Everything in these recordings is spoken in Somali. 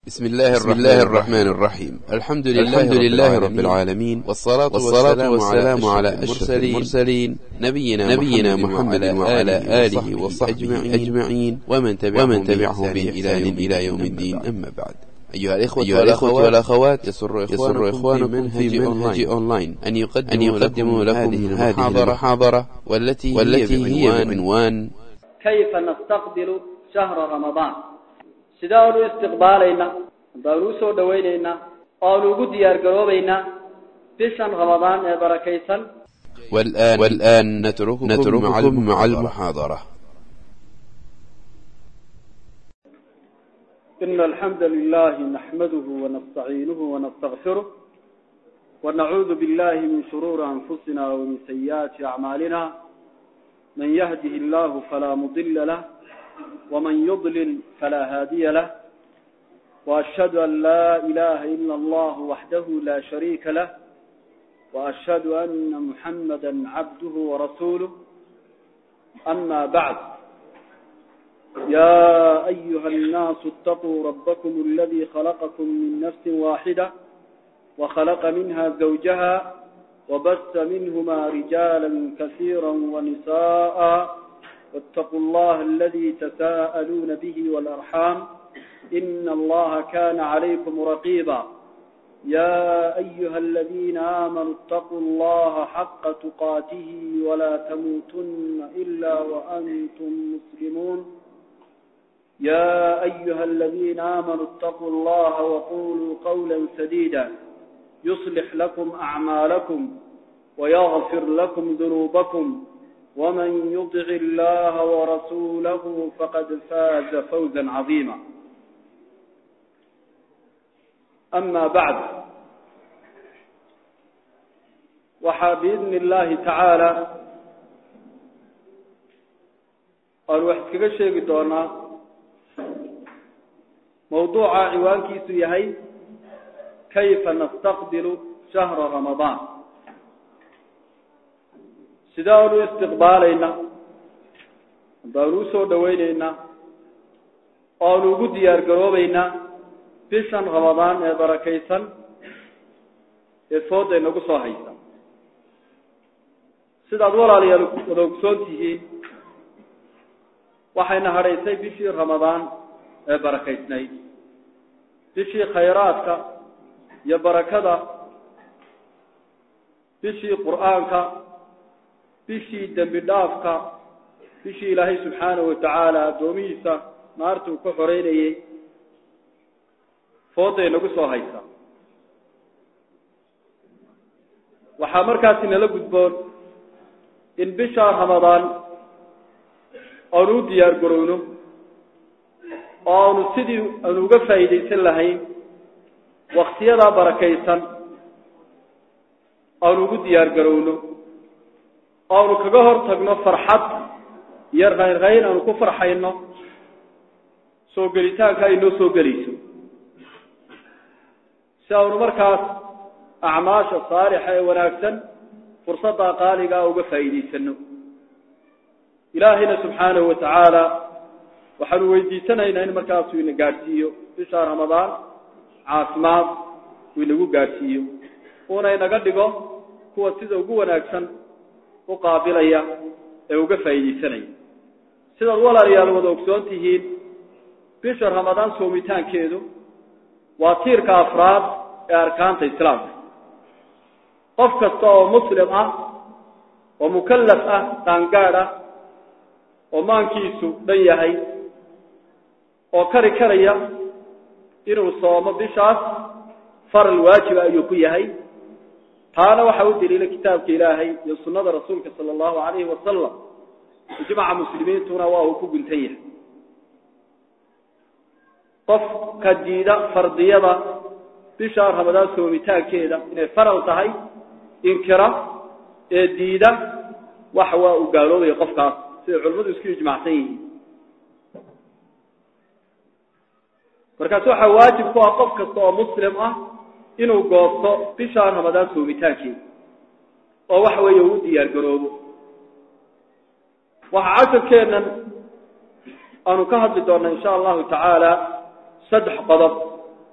بسم الله الرحمن الرحيم. الحمد لله رب العالمين، والصلاة والسلام على أشرف المرسلين نبينا محمد وعلى آله وصحبه أجمعين ومن تبعهم بإحسان إلى يوم الدين. أما بعد، أيها الإخوة والأخوات، يسر إخوانكم في منهج أونلاين أن يقدموا لكم هذه المحاضرة والتي هي بعنوان كيف نستقبل شهر رمضان. سيداولو استقبالينا داروسو دوينينا قالوا ديار قروبينا بشان رمضان بركيسا. والآن نترككم مع المحاضرة. إن الحمد لله نحمده ونستعينه ونستغفره ونعوذ بالله من شرور أنفسنا ومن سيئات أعمالنا. من يهده الله فلا مضل له ومن يضلل فلا هادي له، وأشهد أن لا إله إلا الله وحده لا شريك له، وأشهد أن محمدا عبده ورسوله. أما بعد، يا أيها الناس اتقوا ربكم الذي خلقكم من نفس واحدة وخلق منها زوجها وبث منهما رجالا كثيرا ونساء، واتقوا الله الذي تساءلون به والأرحام إن الله كان عليكم رقيبا. يا أيها الذين آمنوا اتقوا الله حق تقاته ولا تموتن إلا وأنتم مسلمون. يا أيها الذين آمنوا اتقوا الله وقولوا قولا سديدا يصلح لكم أعمالكم ويغفر لكم ذنوبكم، ومن يطع الله ورسوله فقد فاز فوزا عظيما. أما بعد، وبإذن الله تعالى الوحد كشيء دونا موضوع عنوان كيسو يهي كيف نستقبل شهر رمضان. سيداولو استقبالينا داروسو دوينينا قالوا ديار قروبينا بشان رمضان بركيسا يفوض إنه صحيحا. سيدا دولا ليالوكسونتيه وحين هريسي بشي رمضان بركيسني بشي خيراتك يا بركة، بشي قرآنك، بشي دمدافك، بشي إلهي سبحانه وتعالى دوميسا نارتو كحريني فوضي نقصو هيسا. وحامر كاسين لقدبون إن بشار رمضان أنو ديار قرونو أنو سيدي أنو قفايدي سلهين واختيالا بركيسا أنو ديار قرونو أنو كقهر تقنو فرحات يرغين غين أنو كفر حينو سو قريتان كاينو سو قريسو سأونو مركز أعماش صالحة وناكسا فرصة قالقة وقفايدي سنو. إلهنا سبحانه وتعالى وحنو ويدي سنة إن مركز وين قارسيو في شهر رمضان عاصمات وينقو قارسيو هنا ينقدقو هو سيدة وقوة ناكسا وقابلية وقفايدي سنة. سيدة الولا ريال ودوكسون تهين في شهر رمضان سوميتان كيدو وطير كأفراد أركان الإسلام. قف كستوى مسلم ومكلف تنقارة ومان كيسو بيهي وكري كريا إنه صوم بشاس فر الواجب أيوكي هي. هذا وحاول دليل كتابك إلهي يصنع رسولك صلى الله عليه وسلم وجمع مسلمين تنواه كبنتيه. قف كجيدة فرضية بشهر رمضان سوميتان كيدا إن فرض تهي إنكرا ديدا وحوا وقالوا يقفك سيد علماء يسكيو جماعتين. مركزوحا واجب كوا قفك الصوى مسلم إنه قوصو بشهر رمضان سوميتان كيدا وحوا يهودي يرقروه وحعاشر كينا أنو كهد لدورنا إن شاء الله تعالى 3 قضب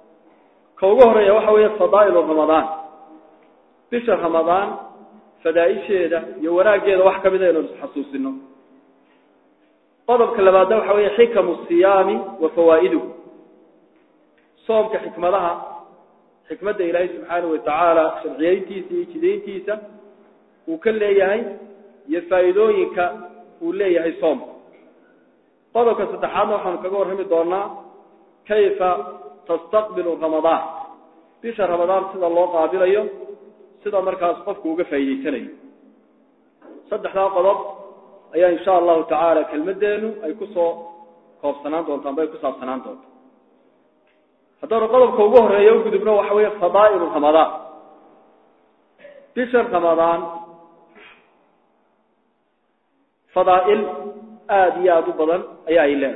كوجه رأي وحوي فضائل رمضان بشهر رمضان فدائش هذا يوراء جيدا وحكا بدأ حسوس إنه طلب كلمات وحوي حكم الصيام وفوائده صوم كحكمة لها حكمة إلهي سبحانه وتعالى شرعيتيسي كدينتيسا وكل يهي يفايدوينك ولا يهي صوم طلب كستحانا وحن كقول هم دورنا كيف تستقبل رمضان بشهر رمضان سيد الله قابل أيوم سيد مركز قفك وقفايدي سنة صدح لا قضب أي إن شاء الله تعالى كالمدينو أي كسو قوف سنان دون تنبأي كسو سنان دون هذا قضب كوجه يوجد ابنه وحوي فضائل رمضان بشهر رمضان فضائل آديات بدن أي إله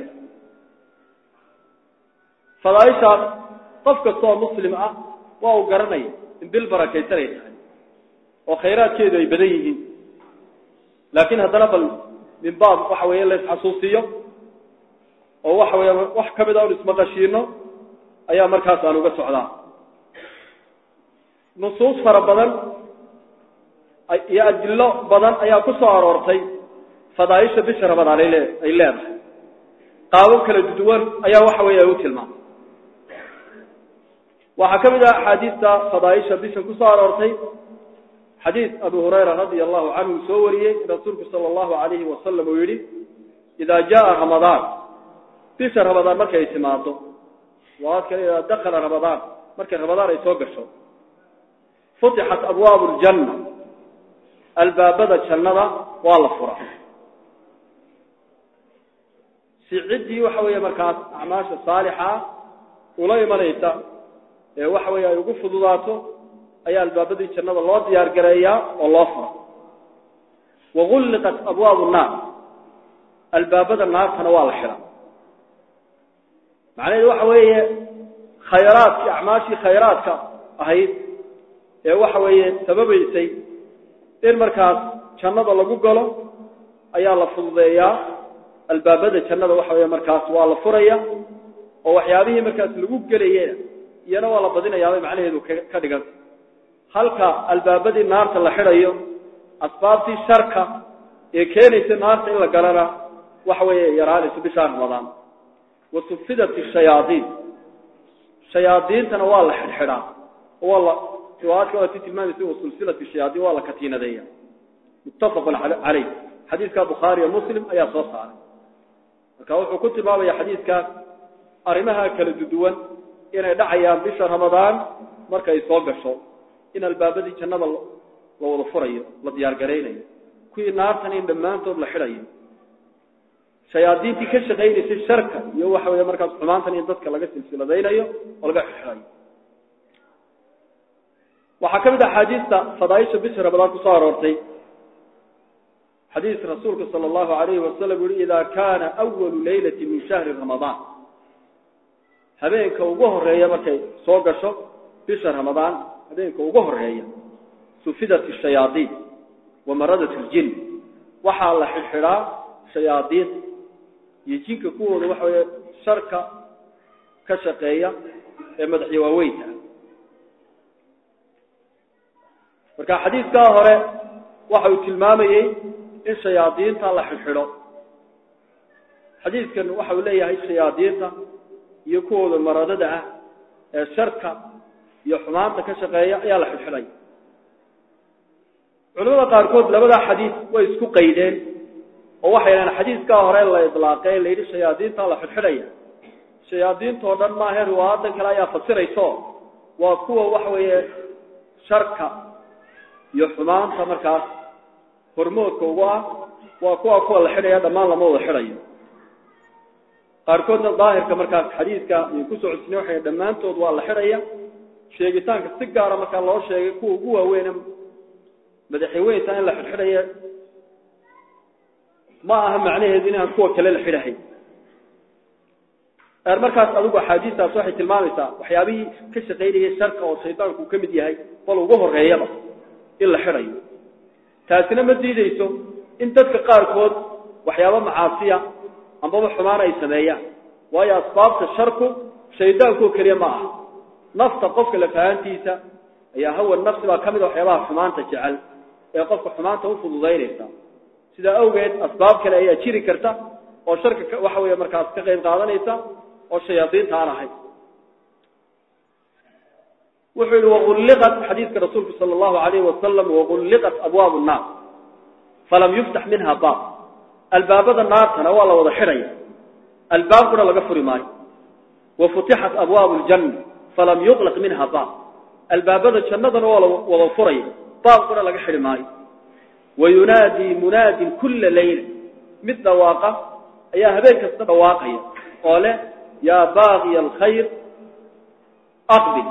فضائل شاب طفق الصوم مسلم وهو قرني بالبركة تريه وخيرات كذا يبديه لكن هذا نبل من بعض وحوي الله حسوسية أو وحوي وحكم دور اسمه غشينه أيام مركز أنو قصعدا نصوص فربنا يا أجل بدن أيام كسر أرتي فضائش بشر بدن عليه إلا قاوم كل الجدول أيام وحوي يوتي الماء وحكم إذا حديث فضائش بشر كسر أرتي حديث أبو هريرة رضي الله عنه سوري رسولك صلى الله عليه وسلم ويري إذا جاء رمضان بشر رمضان مركز يسمعته وهكذا إذا دخل رمضان مركز رمضان يسوق الشوط فتحت أبواب الجنة الباب الجنة والله فرح سعدي وحوي مركز أعماش الصالحة ولا يمريتا وحوي يقف ضلاته أي الباب الجنة الله ديار قرية والله فرح وغلقت أبواب النار الباب النار فنوال الحرام معناه وحوي خيرات أعماشي خيراتك أهيد وحوي سبب يسي المركز جنة الله جوجله أي الله فضيا الباب ده جنة وحوي مركز والله فريا ووحيابه مركز لجوجله ينا والله بدينا يا معناه ذو كذا هلك الباب ده النار تلحريه أسباب الشركة يكيني النار إلا قرنا وحوي يراني بشهر رمضان وصفدت الشياطين تنوال الحرام والله سواء كانت تتمام سوى سلسلة الشياطين والله كتينة دي متفق عليه حديث كبخاري ومسلم أي صوص عليه وكنت بابا يا حديث أرمها كالددوان إن دعيا بشهر رمضان مركا يصوغ الشوط إن الباب دي كان الله وضفريه لديار قريني كي نار تنين دمانتو لحريه شياطين كش غير في الشركة يوحى ويا مركز حمان ثاني ضدك لقى سلسلة ذيليه ولقى حراي وحكم ذا حديث فضايش بشر رمضان صار ورتي حديث رسولك صلى الله عليه وسلم يقول إذا كان أول ليلة من شهر رمضان هبينك وجهر هي مركز صوغ الشوق بشر رمضان هبينك وجهر هي سفدت الشياطين ومردت الجن وحال الحراء شياطين يجيك كون وحوي شركة كشقية مدحي وويتها marka xadiiska hore waxa uu tilmaamayay in shayaadiinta la xilxiro xadiiskan waxa uu leeyahay shayaadiinta iyo kuwooda maradada ah ee sharka iyo xumaanta ka shaqeeya ayaa la xilxiray culimada qaarkood labada xadiis way isku qaydeen oo waxay leeyahay xadiiska hore la idlaaqay leeyahay shayaadiinta la xilxiraya shayaadiinto dhan ma heer waadan kale ayaa fasirayso waa kuwa wax weeye sharka iyo xumaanta markaas hormoodka waa kuwa la xidhaya dhamaan lama wada xidhayo qaarkoodna daahirka markaas xadiiska ay ku soo cusnay waxay dhamaantood waa la xidhaya sheegitaanka si gaar ah marka loo sheegay kuwa ugu waaweyn madaxweynaha in la xidhaya ma aha macnaheedu in aan kuwa kale la xidhahay markaas adigu xadiistaas waxay tilmaamaysaa waxyaabihii ka shaqeynayay sharka oo shaydaanku ka mid yahay wal ugu horeeyaba in la xirayo taasina ma diidayso in dadka qaarkood waxyaabo macaasiya amba xumaan ay sameeyaan waayo asbaabta sharku shaydaanku kaliya ma aha nafta qofka la fahantiisa ayaa hawa nafsi baa kamid ah waxyaabaha xumaanta jecel ee qofka xumaanta u fududeynaysa sida awgeed asbaab kale ayaa jiri karta oo sharka waxa weeye markaas ka qayb qaadanaysa oo shayaadiinta aan ahayn وحول وغلقت حديث رسول صلى الله عليه وسلم وغلقت أبواب النار فلم يفتح منها باب الباب النار تنوال وضحرية الباب كنا لغفر ماي وفتحت أبواب الجنة فلم يغلق منها باب الباب الجنة تنوال وضحرية باب كنا لغفر ماي وينادي مناد كل ليل مثل واقع أيها هبيك الواقع قال يا باغي الخير أقبل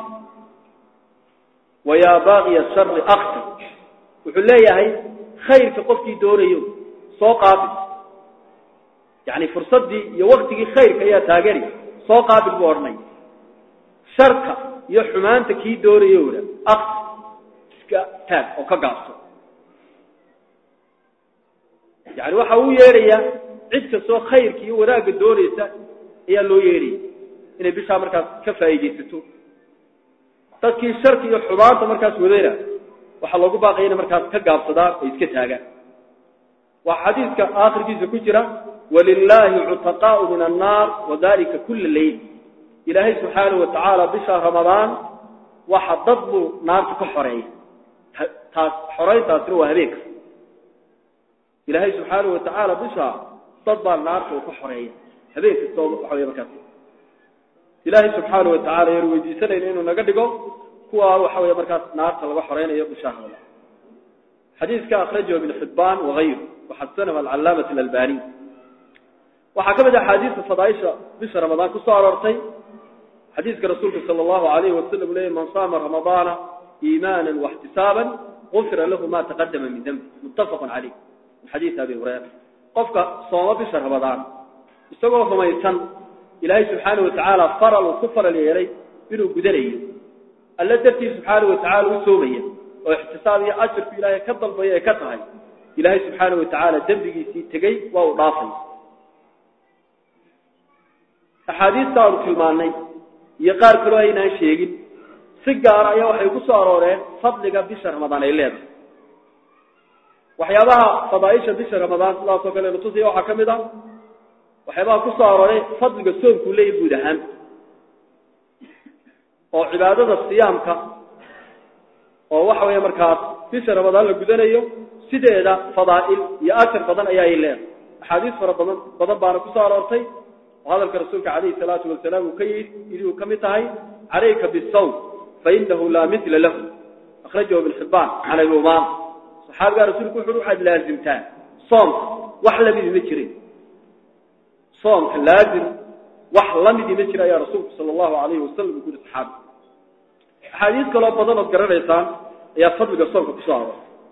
ويا باغي الشر أقتل وحلية هي خير في قفتي دوريو سوقابل يعني فرصة دي يوقتي خير كيا تاجري سوقابل بورني شركة يحمان تكي دوريو أقتل تاج أو كقاصو يعني وحوي يريا عدك سو خير كي وراق الدوريسة هي اللي يري إن بيشها مركز كفاية ستو dadkii sharki iyo xumaanta markaas wadayna waxa lagu baaqayna markaas ka gaabsadaa ay iska taagaan waa xadiiska aakhirkiisa ku jira walillahi utaqa'u min an-nar wadalika kull layl ilaahi subhanahu wa ta'ala bisha ramadan waxa dadbu naarta ka xoreey taas xoreeytaas waa habeenk ilaahi subhanahu wa ta'ala bisha dadba naarta ka xoreey habeenk soo waxa markaas إلهي سبحانه وتعالى يروي سنة إنه نقدقه هو وحوي مركز نار تلقى حرين يبقى شهر الله حديث كان أخرجه ابن حبان وغيره وحسنه العلامة الألباني وحكمت حديث الفضائشة بشهر رمضان كسر أرتين حديث كرسول صلى الله عليه وسلم ليه من صام رمضان إيمانا واحتسابا غفر له ما تقدم من ذنب متفق عليه الحديث أبي هريرة قفك صام بشهر رمضان استوقف ما يتن إلهي سبحانه وتعالى فرل وكفر ليلي إنه قدريه التي سبحانه وتعالى وسومية واحتسابية أجر في إلهي كضل بيه كطهي إلهي سبحانه وتعالى دنبقي سيتقي وضافي أحاديث صاروا في المعنى يقار كلوهينا الشيء سيقار أيها وحيقصوا أروره فضلك بشهر رمضان إليه وحيابها فضائشة بشهر رمضان الله سبحانه وتعالى وحكمده وحيبها كسارة فضل الصوم كله يبودهان وعبادة الصيام كا وحوي مركات في شهر رمضان لجدنا سيدة فضائل يأثر فضل أيها الله حديث فرضنا بدن بارك كسارة وهذا الرسول عليه الصلاة والسلام وكيد يجوا كمتهاي عليك بالصوم فإنه لا مثل له أخرجه ابن حبان على الإمام صحابة رسول كل واحد لازم تان صوم وحلا بذكره صوم لازم وحلم دي مجرى يا رسول صلى الله عليه وسلم يقول الصحابة حديث كلام بدن القرار إنسان يا فضل الصوم كسارة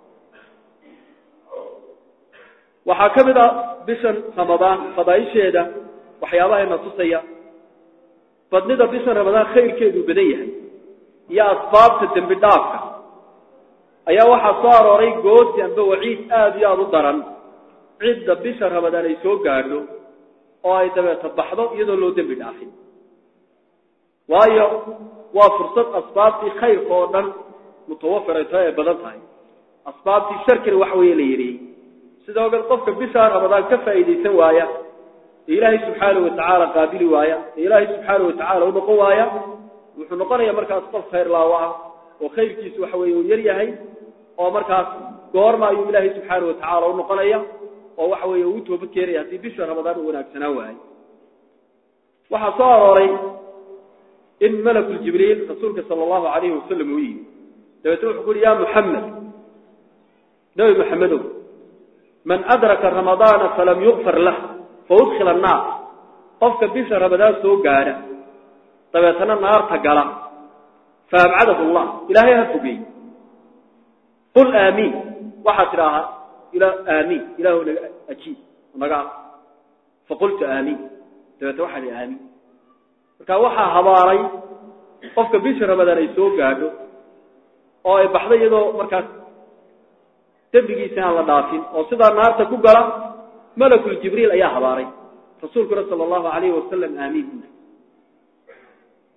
وحكمنا بشن رمضان فضائي شهادة وحيابها النصوصية فضلنا بشن رمضان خير كيدو بديه يا أسباب تتم بالدافع أيا واحد صار وريق قوت ينبو عيد يا ضدرا عدة بشن رمضان يسوق قارلو oo ay daba tabaxdo iyadoo loo dambi dhaafin waayo waa fursad asbaabtii khayrka oo dhan mutawafirayto ay badan tahay asbaabtii sharkina wax weey la yiri sidoo kale qofka bisha ramadaan ka faa'iideysan waaya ilaahay subhanahu wa ta'ala qaabili waaya ilaahay subhanahu wa ta'ala uu noqon waaya wuxuu noqonayaa markaas qof khayr laawa oo khayrkiisu wax weey uu yar yahay oo markaas goorma ayuu ilaahay subhanahu wa ta'ala uu noqonayaa oo waxa weeye uu toobad keenay hadii bisha ramadaan uu wanaagsanaa waay waxa soo arooray in malakul jibriil rasuulka sallallahu alayhi wasallam uu yiri dabatu wuxuu yiri ya muhammad nabi muhammadow man adraka ramadaan falam yughfar lahu fawdkhil an-nar qofka bisha ramadaan soo gaara dabeetana naarta gala faabcadahu allah ilaahay ha fogey qul aamin waxa tiraaha إلى آمين إله أجيب ونقع فقلت آمين توحد آمين فكوحى هباري قفك بيشر رمضان يسوق قاعده أو بحضي يدو مركز تبقي سنة الله دافين أو صدر النار تكبر ملك الجبريل أيها هباري رسول الله صلى الله عليه وسلم آمين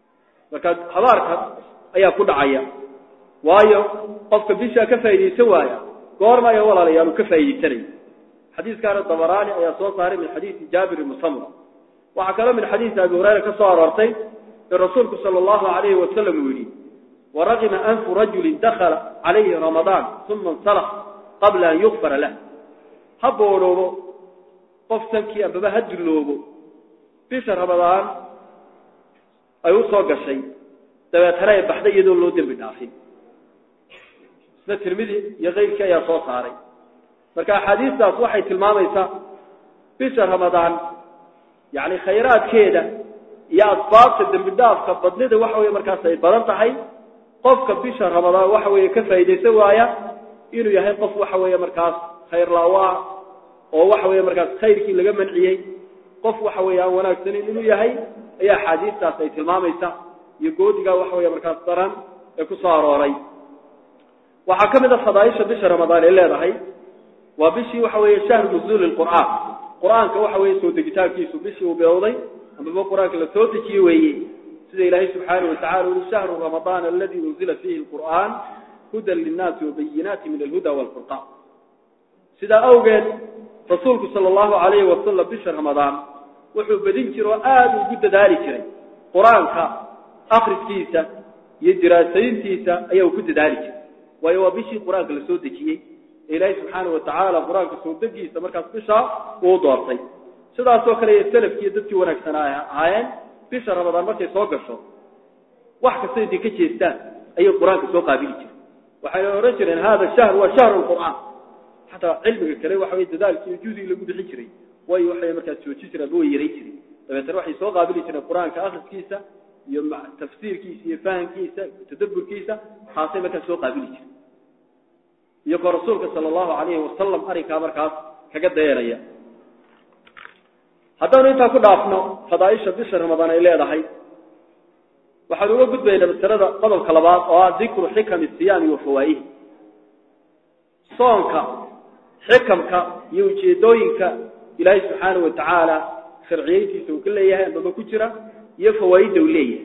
marka habaarka ayaa ku dhacaya waayo qofka bisha ka faa'iideysan waaya goorma ay walaalayaal ka faa'iideysanay xadiiskaana Tabarani ayaa soo saaray min xadiis Jaabir ibn Samura waxa kale min xadiis Abu Hurayra ka soo aroortay rasuulku sallallahu alayhi wa sallam wili ورغم أنف رجل دخل عليه رمضان ثم انصرف قبل أن يغفر له هبوا له قفتن كي أبا هجر له في رمضان أيوصل شيء تبى ترى بحد يدل له دم بالآخر الترمذي يغير كي يصوص عليه فكا حديث ده صحيح المام يسا في رمضان يعني خيرات كده يا أطفال الدم بالداف كبدنا ده وحوي مركز يبرم تحي قف بيش رمضان وحوي كفايدة سوايا إنه يهي قف وحوي مركز خير لاواع أو وحوي مركز خير كي لجمع عيه قف وحوي وناك سنين إنه يهي أي حديث تاسيت المام يسا يقول جا وحوي مركز طرن يكسر عليه وحكم هذا فضائش بيش رمضان إلا رهي وبيشي وحوي شهر نزول القرآن كوحوي سود كتاب كيسو بيشي وبيوضي أما بقرآن كلا سود كيوي سيد الله سبحانه وتعالى شهر رمضان الذي نزل فيه القرآن هدى للناس وبينات من الهدى والفرقان سيد أوجد رسولك صلى الله عليه وسلم بشهر رمضان وحب بدين كرو وجد ذلك قرآن آخر كيسة يدراسين كيسة أيه كد ذلك ويوا بشي قرآن كلا سود كيوي إلهي سبحانه وتعالى قرآن كلا سود كيسة مركز بشهر وضارطي سيد أسوكري السلف كي دبتي ونك سنايا عين بيش رمضان markay soo gasho wax kasta intii ka jeestaan ay quraanka soo qaabili jireen waxay oran jireen hada shahr wa shahr alquran hatta cilmiga kale waxa ay dadaalkii juudi lagu bixin jiray way waxay markaas soo jireen oo yaray jiray dabeetana waxay soo qaabili jireen quraanka akhriskiisa iyo tafsiirkiisa iyo fahamkiisa tadabburkiisa xaasay markaas soo qaabili jireen iyo rasuulka sallallahu alayhi wa sallam arika markaas kaga dayeeraya haddana inta ku dhaafno fadaa'isha bisha Ramadaan ay leedahay waxaan uga gudbaynaa masalada qodobka labaad oo ah dhikru xikam siyam iyo fawaa'id soonka xikamka iyo ujeedooyinka Ilaahay subhanahu wa ta'ala sharciyadiisa uu leeyahay ama ku jira iyo fawaa'id uu leeyahay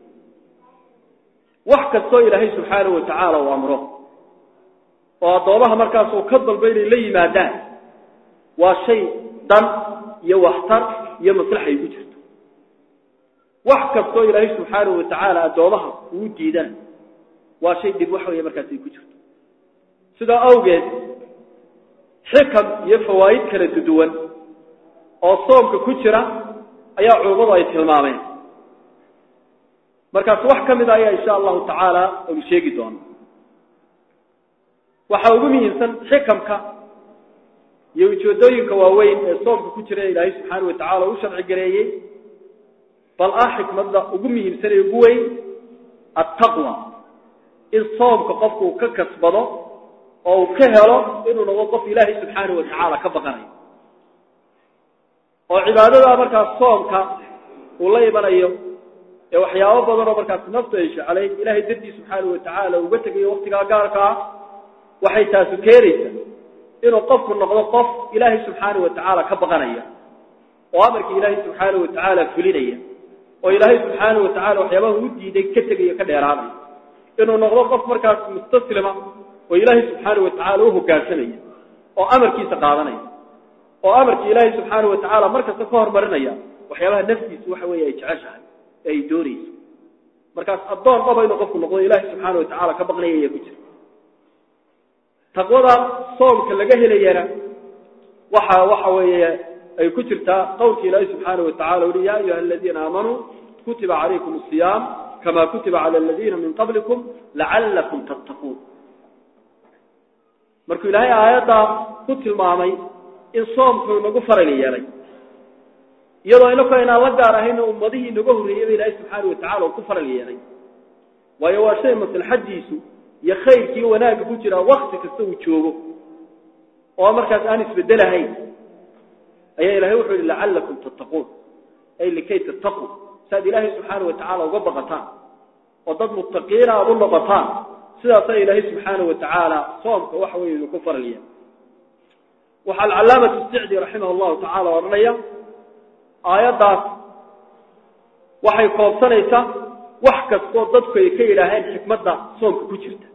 wax kasto Ilaahay subhanahu wa ta'ala uu amro oo doobaha markaas uu ka dalbay inay la yimaadaan waa shay dan iyo waxtar iyo maslaxa ay ku jirto wax kasto Ilaahay subhanahu wa ta'ala doomaha uu diidan waa shay dib wax weeye markaas ay ku jirto sida awgeed xikam iyo fawaa'id kala duwan oo soomka ku jira ayaa culimadu ay tilmaameen markaas wax kamid ah insha Allah ta'ala oo sheegi doona waxa ugu muhiimsan xikamka iyo ujeedooyinka waaweyn ee soomka ku jira Ilaahay subhanahu wa ta'ala uu sharci gareeyay bal xikmadda ugu muhiimsan ee ugu weyn at-taqwa in soomka qofku ka kasbado oo ka helo inuu noqdo qof Ilaahay subhanahu wa ta'ala ka baqanayo oo cibaadada markaas soomka uu la imanayo ee waxyaabo badan oo markaas nafta ay jeclay Ilaahay dartiisa subhanahu wa ta'ala uga tagay waqtiga gaarka ah waxay taas keenaysaa inuu qofku noqdo qof Ilaahay subhanahu wa ta'ala ka baqanaya oo amarka Ilaahay subhanahu wa ta'ala fulinaya oo Ilaahay subhanahu wa ta'ala waxyaabaha uu diiday ka tagay ka dheeraanay inuu noqdo qof markaas mustaslima oo Ilaahay subhanahu wa ta'ala uu hoggaansanaya oo amarkiisa qaadanaya oo amarka Ilaahay subhanahu wa ta'ala markaas ka hormarinaya waxyaabaha naftiisa waxa weeye ay jeceshahay ay doonayso markaas adoon qaba inuu qofku noqdo Ilaahay subhanahu wa ta'ala ka baqanaya ku jira taqwada soomka laga helayana waxa weeye ay ku jirtaa qowlka Ilaahay subhanahu wa ta'ala oo ya ayyuha alladheena aamanu kutiba alaykum as-siyam kama kutiba ala alladheena min qablikum la'allakum tattaqun markuu Ilaahay aayada ku tilmaamay in soomku nagu faral yeelay iyadoo inuu la gaar ahayn ummadihii nagu horeeyay Ilaahay subhanahu wa ta'ala ku faral yeelay waayo waa shay maslaxadiisu يا خير كي وناك بوجرا وقت كستو جوجو او markaas aan isbedelahay ay ilaahay wuxuu la'allakum tattaqun ay likay tattaqu saad ilaahay subhanahu wa ta'ala uga baqataan oo dad muttaqiina oo noqotaan sidaas ay ilaahay subhanahu wa ta'ala soomka wax weyn ku faraliya waxa al-allaamatu as-sa'di rahimahullahu ta'ala warnaya aayadaas waxay koobsanaysaa wax kastoo dadku ay ka yidhaaheen xikmadda soomka ku jirta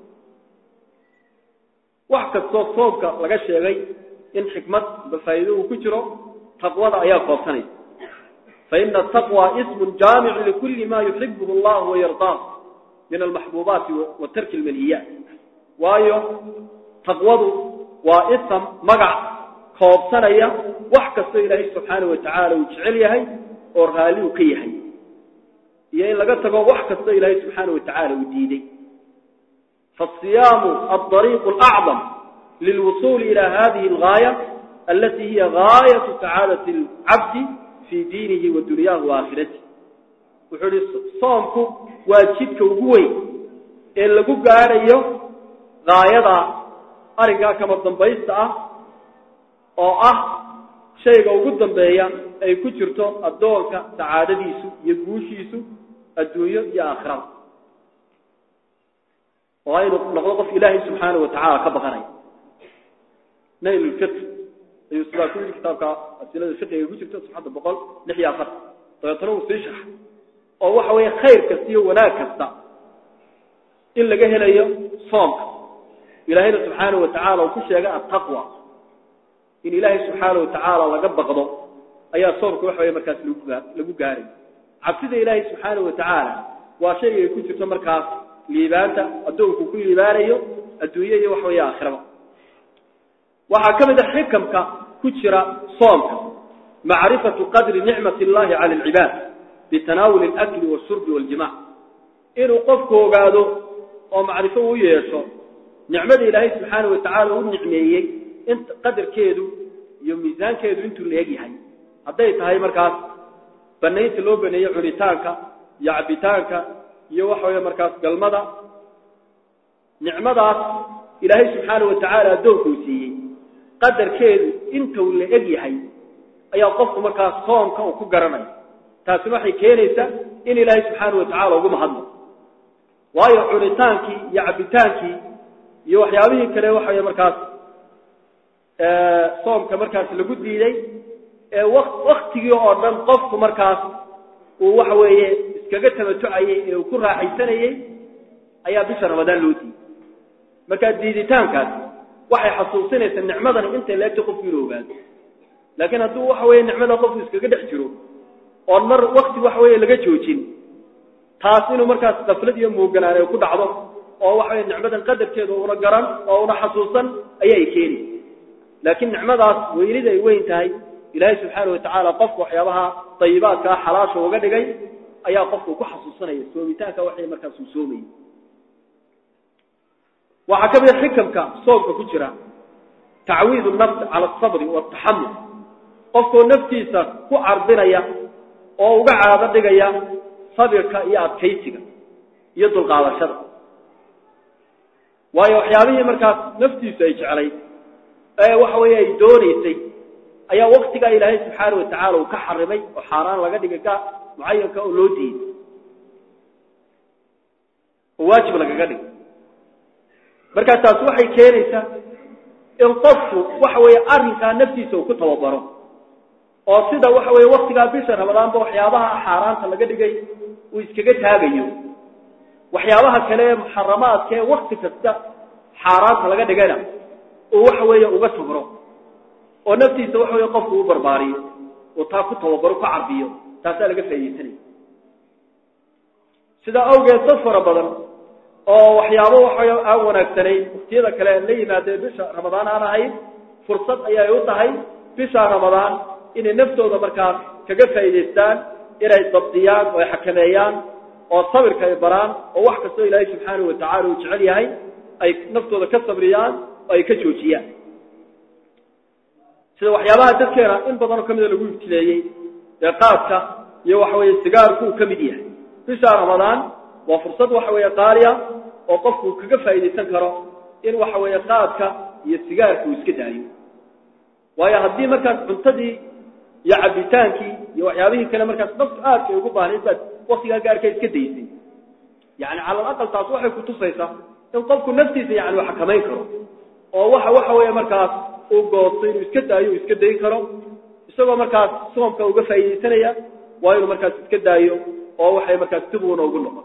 wax kastoo soomka laga sheegay in xikmad faa'iido uu ku jiro taqwada ayaa qoobsanaysa فإن التقوى اسم جامع لكل ما يحبه الله ويرضاه من المحبوبات وترك المنهيات وايو تقوى واسم مقع قوبسنيا وحكسو إلهي سبحانه وتعالى وجعليهي ورهالي وقيهي يعني لقد تقوى وحكسو إلهي سبحانه وتعالى وديدي فالصيام الطريق الأعظم للوصول إلى هذه الغاية التي هي غاية سعادة العبد في دينه ودنياه وآخرته وحولي صومك واجبك وقوي إن لقو قاريه غاية أرقا كما الضنبيست أو شيء وقود ضنبيا أي كترته الدولك سعادة ديسو يقوشيسو الدنيا يا آخرة وغير نغلق في إلهي سبحانه وتعالى كبغرين نيل الفقه يسمى كل كتاب كأسئلة الفقه يقول كتاب سبحانه بقول نحيا فرق طيطنوا سيشرح أو وحوي خير كثير ولا كثير إلا جهنا يوم صامك إلهي سبحانه وتعالى وكل شيء التقوى إن إلهي سبحانه وتعالى لقب غضب أي صامك وحوي مركز لجو جاري عبد إلهي سبحانه وتعالى وشيء يكون في مركز ليبانته أدوك كل ليبانيه الدنيا وحوي آخرة وحكم الحكمك كتر صامك معرفة قدر نعمة الله على العباد بتناول الأكل والشرب والجماع إنه قفك وقاده ومعرفه ويشو نعمة إلهي سبحانه وتعالى والنعمية انت قدر كيدو يوم ميزان كيدو انتو اللي يجي هاي عديت هاي مركز بنيت اللو بني عريتانك يعبتانك يوحو يا مركز قلمضة نعمة إلهي سبحانه وتعالى دوكو سيئي قدر كيدو انتو اللي يجي هاي أي قفك مركز صومك وكو قرمي تاسمحي كينيسا إن إلهي سبحانه وتعالى وقوم هضم waayo cunitaanki iyo cabitaanki iyo waxyaabihii kale waxa markaas soomka markaas lagu diiday waqtigii oo dhan qofku markaas uu waxa weeye iskaga tabatucayay ee ku raaxaysanayay ayaa bisha Ramadaan loo diiday marka diiditaankaas waxay xasuusinaysaa nicmadan inta leegto qof yiroogaan laakiin hadduu waxa weeye nicmada qofku iskaga dhex jiro oo mar waqti waxa weeye laga joojin taasinu markaas qaflad iyo muuganaan ku dhacdo oo waxa ay nicmadan qadarkeedu una garan oo una xasuusan ayay keenay laakiin nicmadaas weynida ay weyn tahay ilaahay subhanahu wa ta'ala qofku waxyaabaha tayibaadka xalaasha uga dhigay ayaa qofku ku xasuusanaya soomitaanka waxay markaas uu soomay waxa kamid xikmka soomka ku jira ta'wiidu nafs ala sabr wa tahammul qofku naftiisa ku ardinaya oo uga caado dhigaya sabirka iyo adkaysiga iyo dulqaadashada waayo waxyaabihii markaas naftiisa ay jeclay waxa weeye ay doonaysay ayaa waqtiga ilaahay subhanahu wa ta'ala uu ka xarimay oo xaraan laga dhigay ka muayyanka oo loo diiday waajib laga dhigay marka taas waxay keenaysaa in qofku waxa weeye arrinka naftiisa uu ku tababaro oo sida waxa weeye waqtiga bisha Ramadaan ba waxyaabaha xaraanta laga dhigay uu iskaga taagayo waxyaabaha kale muharramaadka ee waqti kasta xaraanta laga dhigayna oo waxa weeye uga sabro oo naftiisa waxa weeye qofku u barbaariyo oo taa ku tababaro ku carbiyo taas laga faa'iideysanay sida awgeed safar badan oo waxyaabo waxa aan wanaagsanay waqtiyada kale la yimaado bisha Ramadaan aan ahayn fursad ayay u tahay bisha Ramadaan inay naftooda markaas kaga faa'iideystaan inay dabdiyaan oo xakameeyaan oo sabirka ay baraan oo wax kasta Ilaahay subhanahu wa ta'ala uu jecel yahay ay naftooda ka sabriyaan oo ay ka joojiyaan sida waxyaabaha dadkeena in badan kamid lagu ibtileeyay ee qaadka iyo waxa weeye sigaarku kamid yahay bisha Ramadaan waa fursad waxa weeye qaaliya oo qofku kaga faa'iideysan karo in waxa weeye qaadka iyo sigaarku iska daayo waayo haddii markaas cuntadii يا عبيتانكي يا وحيابيه كلام مركز نفس آرك يقول بهني بس وقتها قارك يتكديسي يعني على الأقل تصوحي كتصيصة تنقلكم نفسي يعني وحكمين كرو أو وحا ويا مركز وقاطين ويسكد أيو يسكد يكرو يسوى مركز صوم كوقف أي سنة ويا مركز يسكد أيو أو وحا مركز تبون وقول له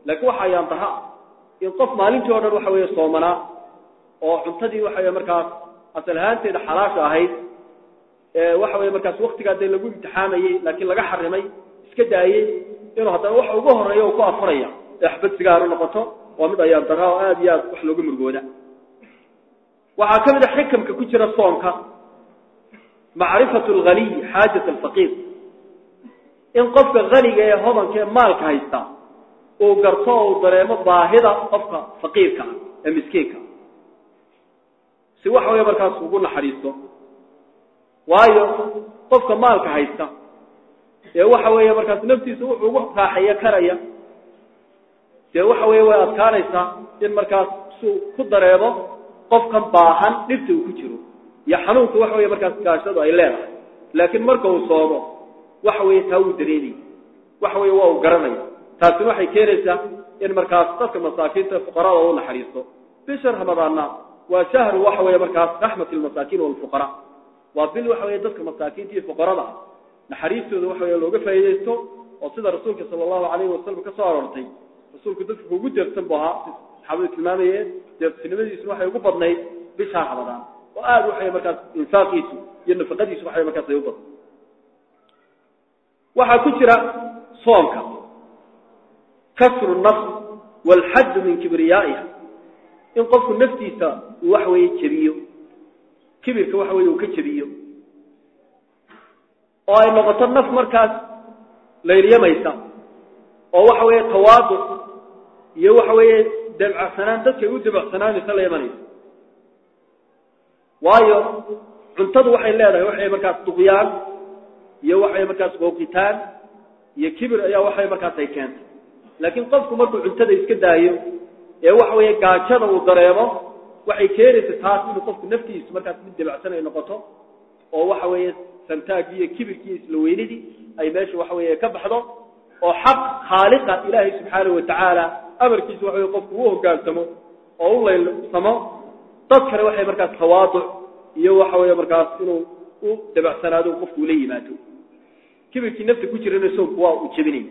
laakiin waxa ayaan taha in qof maalintii oo dhan waxa weeye soomanaa oo cuntadii waxa weeye markaas asal ahaanteeda xalaasha ahayd waxa weeye markaas waqtiga ay lagu imtixaamayay laakiin laga xarimay iska daayay inuu haddana wax ugu horeeyo ku afuraya xabad sigaar noqoto waa mid ayaan taha oo aad iyo aad wax looga murgooda waxa kamid ah xikamka ku jira soonka معرفة الغني حاجة الفقير إن قفك غني يا هذا كمال كهيستا وقرطه وضريمة ظاهرة قفك فقير كا مسكين كا سواء حوالي مركز وقولنا حريصه وايو قفك مال كهيستا يا حوالي مركز نفسي سوء وقفها حيا كريا يا حوالي وأذكاريسا إن مركز سوء كضريمة قفك باهن نفسي وكتيرو يا حنوك وحوي مركز كاشدو اي ليه لكن marka uu soomo waxway taw dareeni waxway waa u garanay taasi waxay keenaysaa in markaas dadka masaakiinta fuqarada oo naxariisto bishar ramadaana waa shahr waxway markaas rahmatul masaakiin wal fuqara waa bil waxway dadka masaakiinta iyo fuqarada naxariistooda waxway looga faa'iideysto oo sida rasuulka sallallahu alayhi wasallam ka soo aroortay rasuulku dadku ugu jeertan baa saxaabada tilmaamayeen jeertinimadiisu waxay ugu badnayd bishar ramadaan وآد وحي مركز إنفاقيسو ينفقديسو وحي مركز يوبط وحا كترى صومك كسر النفس والحد من كبريائها إن قفوا النفتيسة وحوي كبيو كبيرك وحوي وكبيو وإن لغة النفس مركز ليليا ميسا وحوي تواضع يوحوي دمع سنان تتكي دمع سنان يسال يمانيس waayo cuntadu waxay leedahay waxay markaas tuqyaan iyo waxay markaas qooqitaan iyo kibir ayaa waxay markaas ay keentay laakiin qofku markuu cuntada iska daayo ee wax weeye gaajada uu dareemo waxay keenaysaa taas inuu qofku naftiisa markaas mid dabacsan ay noqoto oo waxa weeye santaagii iyo kibirkii isla weynidii ay meesha waxa weeye ka baxdo oo xaq khaaliqa ilaahi subhanahu wa ta'ala amarkiisa waxa weeye qofku uu hogaansamo oo uu leeyahay dadkana waxay markaas tawaadu iyo waxa weeye markaas inuu u dabacsanaado qofku la yimaado kibirkii nafta ku jirana soonku waa u jabinay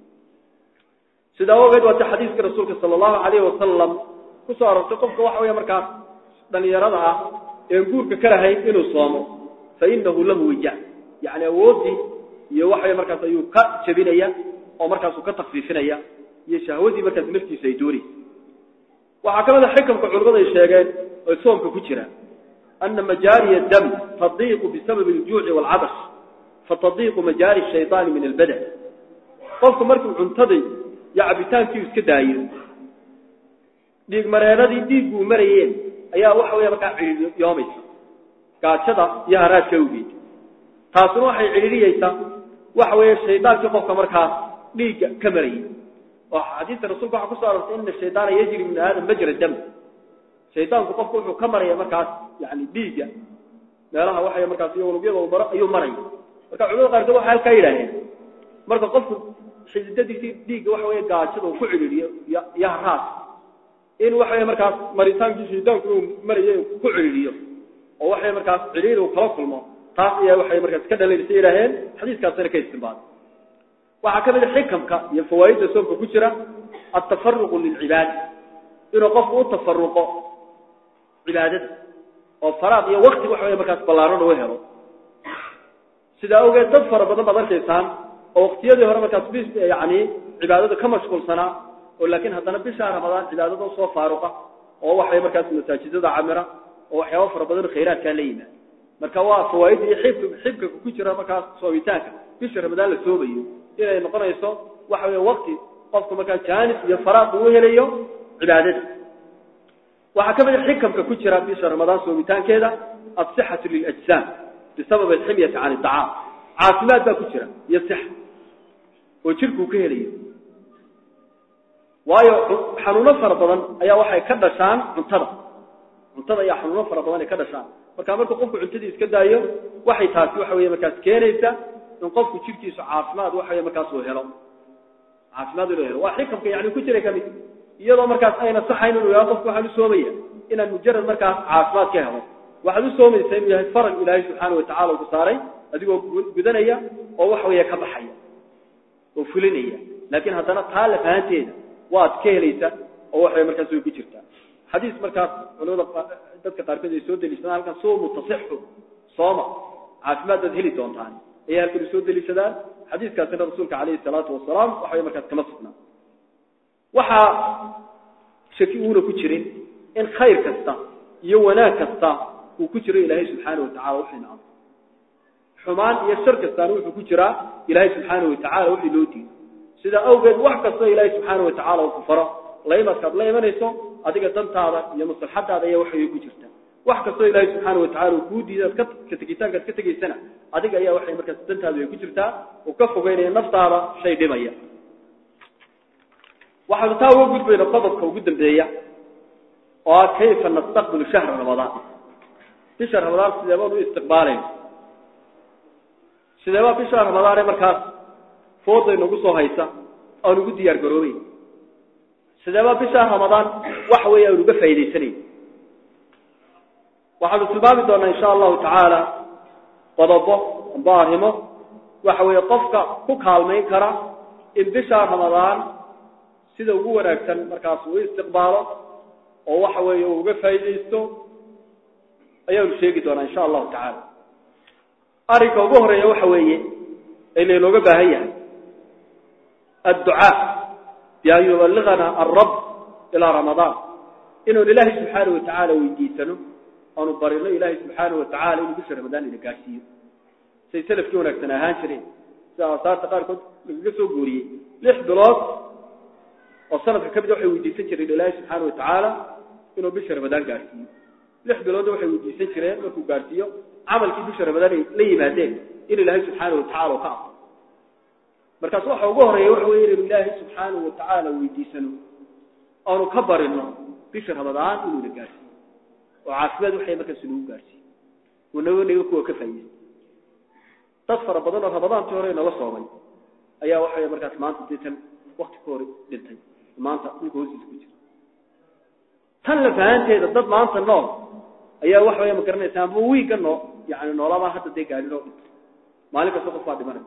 sida ogeed waa xadiiska rasuulka sallallahu alayhi wasallam ku soo aroortay qofka waxa weeye markaas dhalinyarada ah ee guurka kala hay inuu soomo fa innahu lahu wija yani awoodi iyo waxa markaas ayuu ka jabinaya oo markaas uu ka takhfiifinaya iyo shahwadii markaas naftiisa ay doori waxa kamida xikamka culimada ay sheegeen oo soomka ku jira أن مجاري الدم تضيق بسبب الجوع والعطش فتضيق مجاري الشيطان من البدن قلت مركب عنتضي يعبتان كيف كداير ديق مرينادي ديق ومريين أيها وحوى يبقى يوميس قاعد شدا يهرات كوبي تاسنو حي عريريسا وحوى الشيطان كيف مركب ديق كمريين وحديث الرسول صلى الله عليه وسلم إن الشيطان يجري من هذا مجرى الدم شيطان قفكو wuxuu ka maraya markaas yaani dhiiga meelaha waxa ay markaas iyo lugyada oo baro ayuu maray marka culimada qaar waxa ay ka yiraahdeen marka qofku xididadiisa dhiiga waxa way gaajado ku ciriiriyo ya raas in waxa ay markaas maritaankiisa shaytaanku marayay ku ciriiriyo oo waxa ay markaas ciriir uu kala kulmo taas ayaa waxa ay markaas ka dhaleysay yiraahdeen xadiiskaasina ka istinbaad waxa kamid ah xikamka iyo fawaa'idda soonka ku jira at-tafarruq lil-ibad inuu qofku u tafarruqo عبادته او فراغ iyo waqti wax weey markaas balaaran oo helo sida ogeed dad fara badan badarkaysan oo waqtiyadii hore markaas bis yaani cibaadada ka mashquulsana oo laakiin hadana bisha ramadaan cibaadada soo faaruqa oo waxay markaas masaajidada camira oo waxyaabo fara badan khayraad ka leeyina marka waa fawaa'id iyo xibka ku jira markaas soobitaanka bisha ramadaan la soobayo inay noqonayso waxa weey waqti qofku markaas jaanis iyo faraaq uu helayo cibaadada وحكم الحكم ككجرا في شهر رمضان سوميتان كذا الصحة للأجسام بسبب الحمية عن الطعام عاصمات ذا كجرا يصح وشركوا كهلي وايو حنون فرضان أي واحد كدشان منتظر يا حنون فرضان كدشان فكامل تقوم بعتدي إسكدايو واحد تاسي وحوي مكاس كيريسا نقف شركي عاصمات وحوي مكاس وهلا عاصمات وهلا وحكم يعني كجرا كمي iyadoo markaas ayna saxayn inuu yahay qofku waxa uu soomaya inaan mujarrad markaas caafimaad ka helo waxa uu soomaysan yahay farq ilaahay subhanahu wa ta'ala uu saaray adigoo gudanaya oo wax weeye ka baxaya oo fulinaya laakiin hadana taala fahanteeda waad ka helaysa oo waxay markaas ku jirtaa xadiis markaas culimada dadka qaarkood ay soo daliishadaan halkan soo mutasixu sooma caafimaad heli doontaan ayaa halkan soo daliishadaan xadiiskaas rasuulka kaleey salaatu wasalaam waxay markaas kama sugnaa waxa shaki uu ku jirin in khayr kasta iyo wanaag kasta uu ku jiro ilaahay subhanahu wa ta'ala waxina xumaan iyo shar kasta uu ku jira ilaahay subhanahu wa ta'ala wixii loo diiday sida awgeed wax kasta ilaahay subhanahu wa ta'ala uu ku faro laymaad la imanayso adiga dantaada iyo maslaxadaada ayaa waxay ku jirtaa wax kasta ilaahay subhanahu wa ta'ala uu diiday ka tagitaanka ka tageysana adiga ayaa waxay markaas dantaada ay ku jirtaa oo ka fogeynaya naftaada shay dhimaya waxa taa ugu gudbay qodobka ugu dambeeya oo kayfa nastaqbil shahr ramadaan bisha ramadaan sidee baa u istiqbaaleen sidee baa bisha ramadaan markaas foodo inagu soo haysa oo ugu diyaar garoobay sidee baa bisha ramadaan wax weey uga faa'iideysanay waxaanu tilmaami doonaa insha Allah ta'ala qodobo baarimo waxa weey qofka ku kaalmeyn kara in bisha ramadaan sida ugu wanaagsan markaas uu istiqbaalo oo waxa weey uga faa'iideysto ayaanu sheegi doonaa insha Allah ta'ala arrinka ugu horeeya waxa weeye inay looga baahan yahay الدعاء بأن يبلغنا الرب إلى رمضان إنه لله سبحانه وتعالى ويديسنه أنه برينا إله سبحانه وتعالى إنه بشر رمضان إلى قاسيه سيسلف كونك تناهان شرين سأصار تقار كنت لقصوا قوري ليش بلاط وصنف الكبد وحي ويديسن شرين لله سبحانه وتعالى إنه بشر رمضان قاسيه ليش بلاط وحي ويديسن شرين وكو قاسيه عمل كي بشر رمضان ليه مهدين إنه الله سبحانه وتعالى وقع markaas waxa ugu horeeyay waxa weeye Ilaahay subhanahu wa ta'ala weydiisano aanu ka barino bisha Ramadaan inuu gaarsiyo oo caafimaad waxay markaas inuu gaarsiyo wanaagna kuwa ka faa'iido dad fara badan oo Ramadaan hore naga soomay ayaa waxay markaas maanta deetan waqti hore dhintay maanta inuu hoostiisa ku jiro tan la fahanteeda dad maanta nool ayaa waxay ma garanaysaa buu wiiga noo yaani noolaba hadda day gaarino maalinka soo qof dhimanay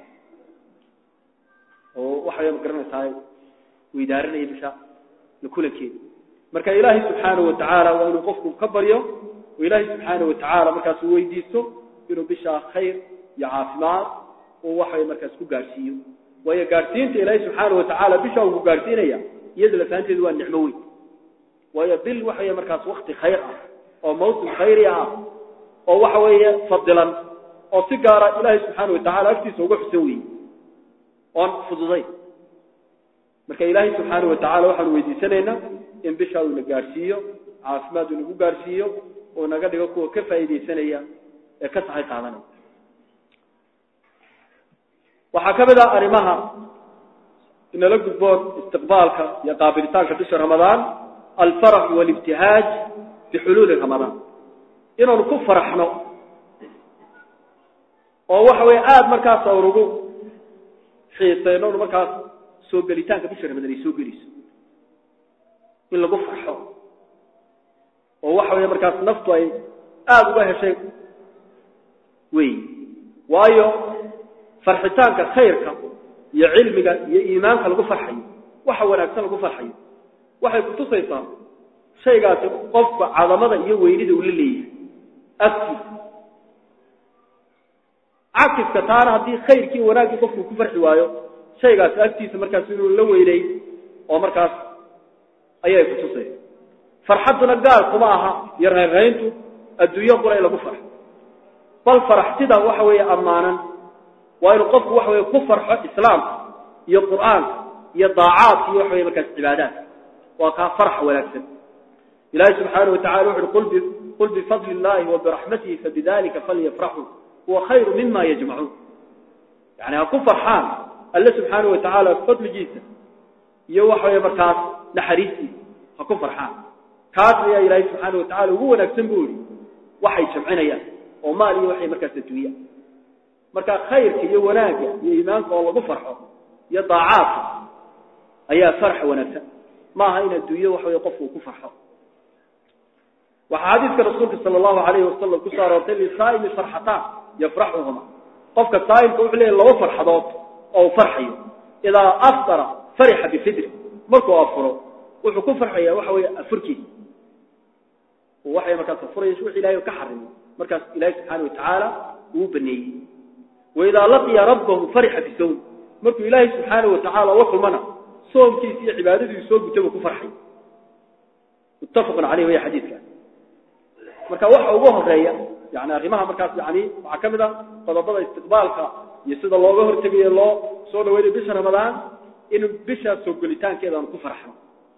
oo waxa ay garanaysaa wiidaarinay bisha kulankeed marka Ilaahay subhanahu wa ta'ala waa inuu qofku ka baryo oo Ilaahay subhanahu wa ta'ala markaas uu weydiisto inuu bisha khayr iyo caafimaad oo waxa ay markaas ku gaarsiiyo way gaarsiinta Ilaahay subhanahu wa ta'ala bisha uu gaarsiinaya iyada la fahanteedu waa nicmo weyn way bil waxa ay markaas waqti khayr ah oo mawsim khayri ah oo waxa weeye fadlan oo si gaar ah Ilaahay subhanahu wa ta'ala agtiisa ugu xusan weey on fududay marka Ilaahay subhanahu wa ta'ala waxaan weydiisanaynaa in bisha uu gaarsiiyo caafimaad uu gaarsiiyo oo naga dhigo kuwa ka faa'iideysanaya ee ka saxay qaadanay waxa ka mid ah arimaha in la gudbo istiqbaalka iyo qaabilitaanka bisha Ramadaan al-farah wal ibtihaj bi hulul Ramadaan inuu ku faraxno oo waxa way aad markaas urugu xiisayno markaas soo galitaanka bisha Ramadaan ay soo galiso in lagu farxo oo waxa weeye markaas naftu ay aad uga heshay way waayo farxitaanka khayrka iyo cilmiga iyo iimaanka lagu farxayo waxa wanaagsan lagu farxayo waxay ku tusaysaa shaygaas qofka cadamada iyo weynida uu leeyahay afki عكس كتار هذه خير كي وراك يقف كفر حوايو شيء قاس أكتيس مركز يقول له ويلي أو مركز أيه خصوصي فرحتنا قال قماها يرهي غينتو الدنيا قرأ إلى كفر فالفرح تدا وحوي أمانا وإن قف وحوي كفر إسلام يا قرآن يا ضاعات وحوي مركز عبادات وكفرح ولا كسب إلهي سبحانه وتعالى قل بفضل الله وبرحمته فبذلك فليفرحوا هو خير مما يجمعون يعني أكون فرحان الله سبحانه وتعالى بفضل جيسا يوحى مركز نحريسي أكون فرحان كاتب يا إلهي سبحانه وتعالى هو نكسن بولي وحي شمعنا يا ومالي وحي مركز التوية مركز خير كي يوناك يا إيمانك والله فرحه يا ضاعات أي فرح ونكسن ما هين الدوية وحي يقفوا كفرحه وحديث الرسول صلى الله عليه وسلم كسر وتلي صائم فرحتان يفرحهما قفك الصائم تقول له الله فرحضات أو فرحي إذا أفطر فرح بفدر markuu afuro wuxuu ku farxayaa waxa weeye afurkiisa waxay markaas afurayso wixii ilaahay ka xarimay markaas ilaahay subhanahu wa ta'ala uu baneeyay وإذا لقي ربه فرح بسوم مركو إلهي سبحانه وتعالى وكلمنا صوم كيسي عبادته يسوق بتبه كفرحي متفق عليه وهي حديث كان مركا وحا ugu horeeya يعني arrimaha markaas yani waxa kamida qodobada istiqbaalka iyo sida looga hortagiyo loo soo dhaweeyo bisha Ramadaan in bisha soo galitaankeeda aan ku farxno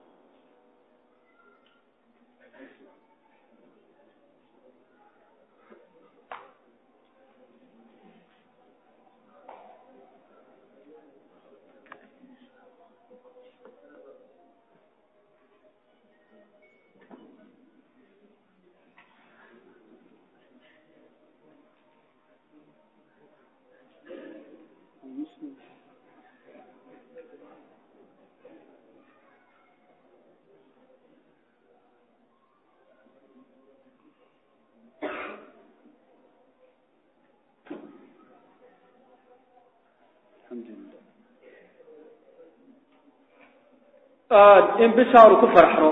in bishaaru ku farxro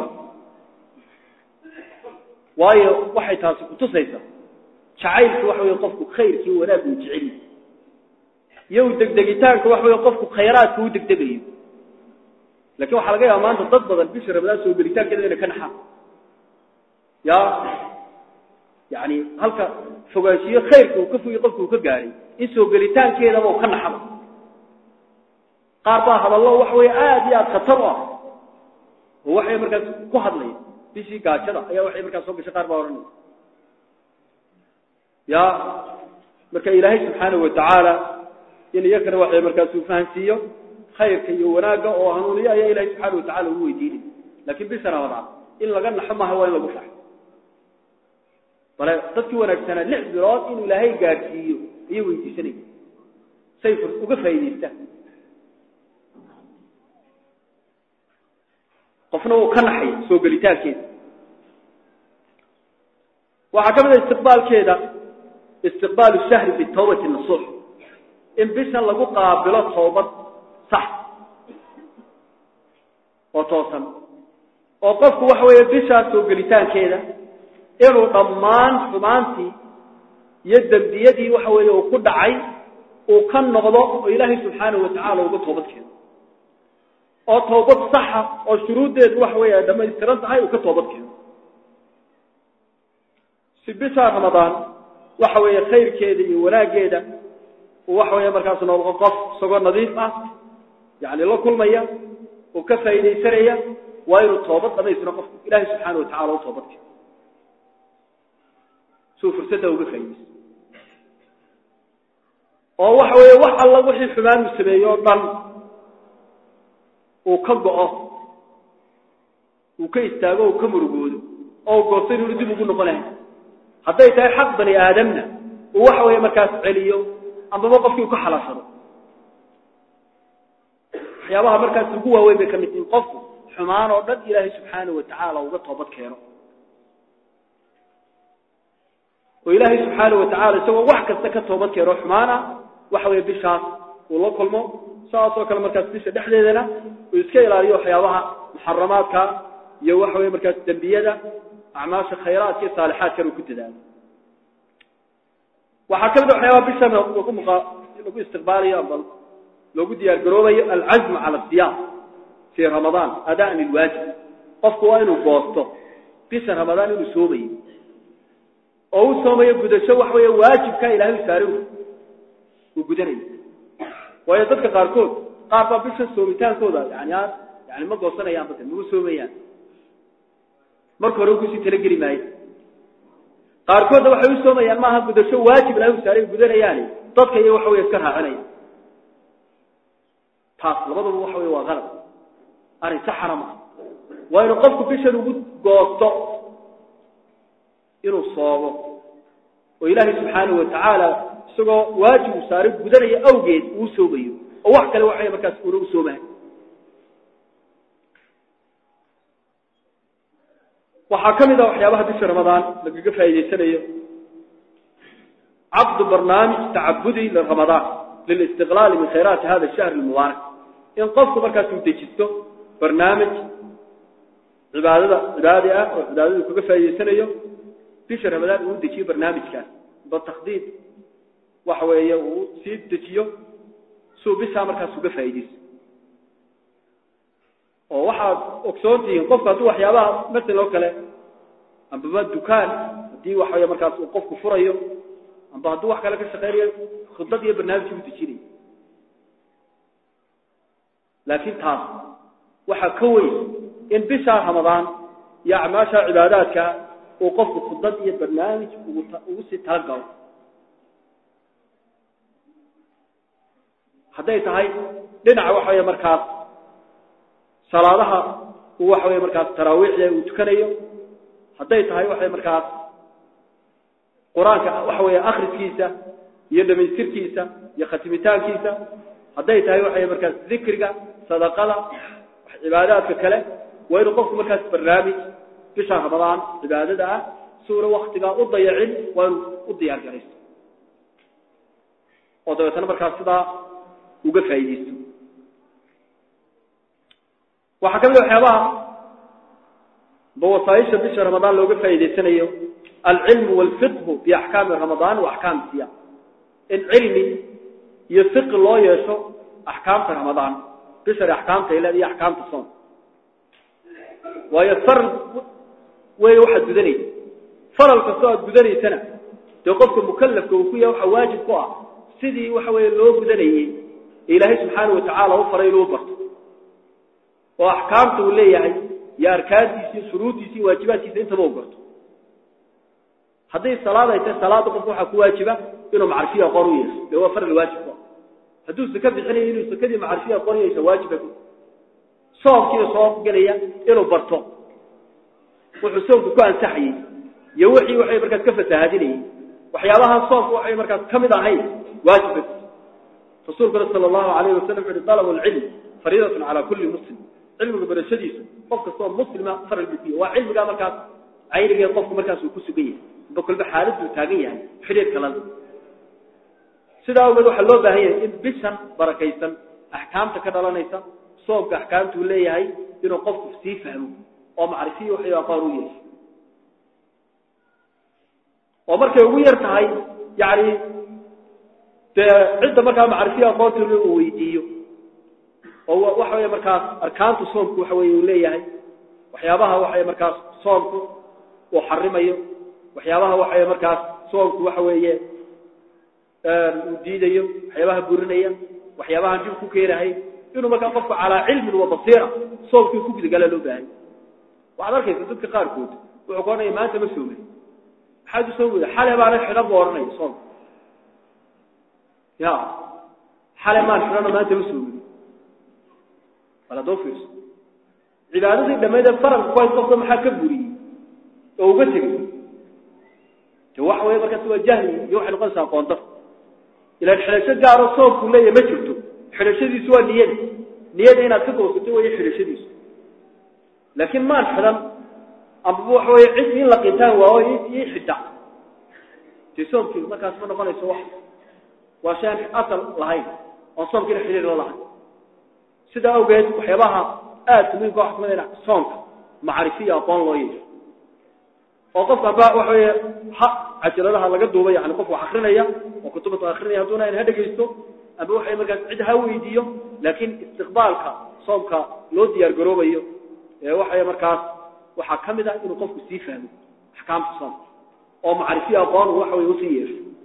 waayo waxay taasi ku tusaysaa jacaylku wax weey qofku khayrkii wanaag uu jecel yahay degdegitaanka wax weey qofku khayraadku uu degdegayo laakiin waxa laga yaabaa maanta dad badan bishii Ramadaan soo galitaankeeda inay ka naxaan yani halka fogaashiyo khayrku ka fuuqay qofku ka gaaray in soo galitaankeeda uu ka naxado qaar baa hadallo wax weey aad iyo aad khatar ah waxay markaas ku hadlay bishii gaajada ayaa waxay markaas soo gashay qaar baa oranay marka ilaahay subhanahu wa ta'ala in yakra waxay markaas uu fahansiyo khayrka iyo wanaaga oo hanuuniyo ayaa ilaahay subhanahu wa ta'ala uu weydiinay laakiin bisha Ramadaan in laga naxmaha waa in lagu farxo wala dadkii wanaagsanaa 6 bilood in ilaahay gaarsiiyo iyo weydiisanay sayfur uga faa'iideystaa qofna uu ka naxay soo galitaankeeda waxa kamid ah istiqbaalkeeda istiqbaal shahr bi tawbati nasuh in bisha lagu qaabilo toobad sax oo toosan oo qofku wax weeye bisha soo galitaankeeda inuu dhammaan xumaantii iyo dambiyadii wax weeye uu ku dhacay uu ka noqdo oo ilaahay subhanahu wa ta'ala uga toobad keeno oo toobad sax ah oo shuruudeedu wax weeye dhamaystiran tahay uu ka toobad keeno si bisha Ramadaan waxa weeye khayrkeeda iyo wanaageeda waxa weeye markaas noqdo qof soo nadiif ah yani la kulmaya oo ka faa'iideysanaya waa inuu toobad dhamaystiran qof ilaahay subhanahu wa ta'ala uu toobad keeno soo fursada uga faa'iideysan oo waxa weeye wax alla wixii xumaan uu sameeyo dhan oo ka go'o oo ka istaago oo ka murugoodo oo go'san inuu dib ugu noqonayo haday tahay xaq bani aadamna oo waxa weeye markaas celiyo ama qofkii ku xalaashado waxyaabaha markaas ugu waaweyn bay kamid in qofku xumaan oo dhan ilaahay subhanahu wa ta'ala uga toobad keeno oo ilaahay subhanahu wa ta'ala isagoo wax kasta ka toobad keeno xumaana waxa weeye bishaas oo la kulmo saasoo kale markaas bisha dhexdeedana oo iska ilaaliyo waxyaabaha muharramaadka iyo waxa weeye markaas dambiyada acmaasha khayraadka iyo saalihaadka uu ku dadaalo waxa kale waxyaabaha bisha lagu istiqbaaliyo bal lagu diyaar garoobayo al-azm ala siyam fi Ramadaan adaan al-waajib qofku waa inuu goosto bisha Ramadaan inuu soomayo oo uu soomayo gudasho wax weeye waajibka ilaahay saaray uu gudanayo waayo dadka qaarkood qaar baa bisha soomitaankooda yani ma goosanayaan dadka ma soomayaan marka hore uu si talageli maayo qaarkood waxay u soomayaan maaha gudasho waajib ilaahay saaray gudanayaan dadka iyo waxa weeye iska raacanayaan taas labadaba waxa weeye waa qalad arin saxarama waa inuu qofku bisha ugu goosto inuu soomo oo ilaahay subhanahu wa ta'ala isagoo waajib u saaray gudanaya awgeed uu soomayo oo wax kale waxay markaas uu soomaa waxa kamid ah waxyaabaha bisha Ramadaan laga faa'iideysanayo عقد برنامج تعبدي لرمضان للاستغلال من خيرات هذا الشهر المبارك إن قفت مركز يدجسته برنامج عبادة كوكا فايسانيو بيش رمضان ودي برنامج كان بالتخطيط وحوية وسيد دجيو سو بيسا مركز كوكا فايديس وواحد أكسونتي قفك هدو وحيابها مثل لو كلا أم بما الدكان دي وحوية مركز قفك فريو أم بهدو وحكا لك الشقيرية خطتي برنامج ودي لكن تاس waxa ka weyn in bisha Ramadaan ya amaasha cibaadaadka oo qofku khudad iyo barnaamij ugu si talagal haday tahay dhinaca waxa ay markaas salaadaha waxa ay markaas taraawiixda uu tukanayo haday tahay waxa ay markaas quraanka waxa ay akhriskiisa iyo dhamaystirkiisa iyo khatimitaankiisa haday tahay waxa ay markaas dhikriga sadaqada عبادات كله وين قف مركز برنامج في شهر رمضان عبادة سورة وقتها أضيعين وأضيع الجليس وضعتنا مركز صدا وقف عيديس وحكم له حيوان بوصايش في شهر رمضان لو قف عيديس سنة العلم والفقه في أحكام رمضان وأحكام الصيام العلم يفق الله يشو أحكام في رمضان بشر أحكام تيلا دي أحكام الصوم ويفرض ويوحد بدني فرض كساد بدني سنة توقفك مكلف كوكية وحواجب قوة سيدي وحوي له بدني إلهي سبحانه وتعالى وفر له برضه وأحكامته اللي يعني يا أركانتي شروطي واجباتي أنت موجود هذه الصلاة هي الصلاة تقفها كواجبة إنه معرفية قروية لو وفر الواجب هدو الزكاة بغني إنه الزكاة معرفية قرية واجبة صوف كده صوف قليا إنه برطو وحسوف كوان سحي يوحي وحي مركز كفة هذه وحيالها صوف وحي مركز كمدة هاي واجبة رسول الله صلى الله عليه وسلم عند طلب العلم فريضة على كل مسلم علم قبل الشديد قفك الصوم مسلمة فرق بيه وعلم قال مركز عيني قفك مركز وكسبية بكل بحالة وتاقية يعني حرية كلام سيدا أول waxa loo baahan yahay in bishan barakaysan ahkaamta ka dhalanaysa soomka ahkaamtu leeyahay inuu qofku si fahmo oo macrifiyo waxa uu aqoon u yeesho oo markay ugu yar tahay yaani cidda markaa macrifiyo aqoontu uu weydiiyo oo waxa weeye markaas arkaantu soomku waxa weeye uu leeyahay waxyaabaha waxa markaas soomku uu xarimayo waxyaabaha waxa markaas soomku waxa weeye وديديو حيابها بورنيا وحيابها جيب كوكيرهي إنه ما كان قف على علم وبصيرة صوب في كوكي قال له باهي وعلى كيف تدك قاركود وعقونا ما أنت مسؤول حاجة سوي حالة ما نحن بورني صوب يا حالة ما نحن ما أنت مسؤول ولا دوفيس عبادة لما إذا فرق كويس قصة محاكم بوري أو بسك توحوا يبقى سوى جهل يوحي القصة قوانطف إلى الحلاشة جاء رسول كلية ما جبته حلاشة دي سوى نياد هنا تقوى ستوى حلاشة دي لكن ما الحلم أبوح ويعيد من لقيتان وهو يحدع تسوم كيف ما كان اسمنا قال يسوح وعشان أصل لهاي وصوم كده حليل الله سيدا أوجد وحيباها من قاعد من صوم معرفية أقوان الله يجب وقف بقى وحي حق عشان لها لقى دوبي يعني قف وآخرنا وكتبت آخرنا دون أن هذا جيستو أبو وحي مركز عدها ويديو لكن استقبالك صومك لودي الجروبي وحي مركز وحكم ده إنه قف استيفهم أحكام الصوم أو معرفية أقوان وحي يصير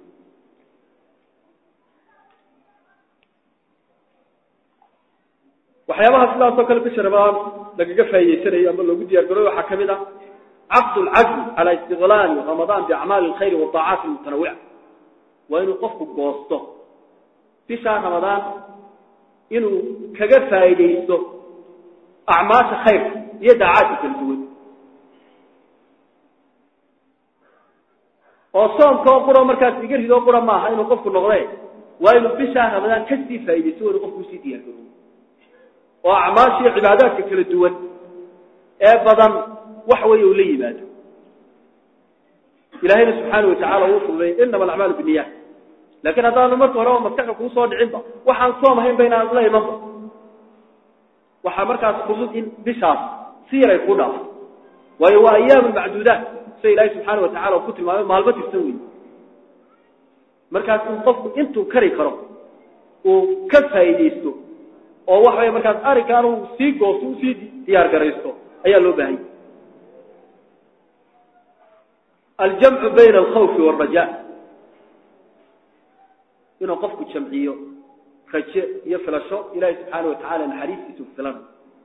وحيابها في الله سكر بشربان لقى قفها يسري أما لو قدي الجروبي وحكم ده عقد العجل على استغلال رمضان بأعمال الخير والطاعات المتنوعة وإنه قفك بواسطه في شهر رمضان إنه كجفة إليه أعمال خير يدعات في الجود وصوم كوكرة مركز يجري كوكرة معها إنه قفك النغرين وإنه في شهر رمضان كسي فايدة إنه قفك سيدي الجود وأعمال شيء عبادات في الجود أبدا وحوي ولي بعد إلهي سبحانه وتعالى وصل لي إنما الأعمال بالنيات لكن هذا المرت وراء مفتاحك وصل عنده وحن صوم هين بين الله منظر waxa markaas fudud in bishaas siiray ku dhaaf way waa ayyam macduudat say ilaahay subhanahu wa ta'ala ku tilmaamay maalmo tirsan weey markaas qofku intuu kari karo oo ka faa'iideysto oo wax way markaas arigaan uu sii goosto uu sii diyaar gareysto ayaa loo baahan الجمع بين الخوف والرجاء إنه قفك جمعيه رجاء يفلشه إلهي سبحانه وتعالى الحريف يتفلن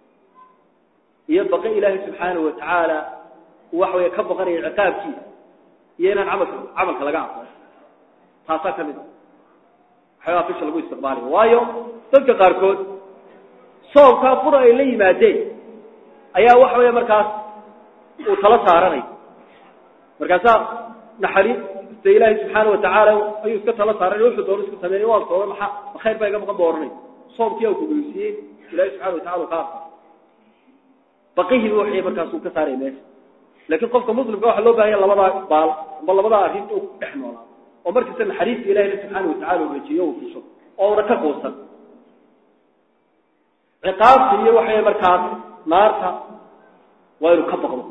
يبقى إلهي سبحانه وتعالى وحو يكبغ غني عقاب كي ينا عمل كلاقع خاصة كمده حيوان فيش لقوا استقبالي وايو تلك قاركود صوب كافر إليه مادين أيها وحو يمركز وثلاث عرني markaasa naxariis ilaahay subhanahu wa ta'ala ayuu iska tala saaray wuxuu doonay isku sameeyay waa soo maxaa khayr bay ga maqan doornay soomkii uu ku guulsiyay ilaahay subhanahu wa ta'ala qaar baqihi wuxuu markaas uu ka saaray meesha laakiin qofka muslimka waxa loo baahan yahay labada baal ama labada arrin uu dhexnoolaa oo markiisa naxariis ilaahay subhanahu wa ta'ala uu rajiyo uu fisho oo raka qoosan ciqaabti iyo waxay markaas naarta waa inuu ka baqdo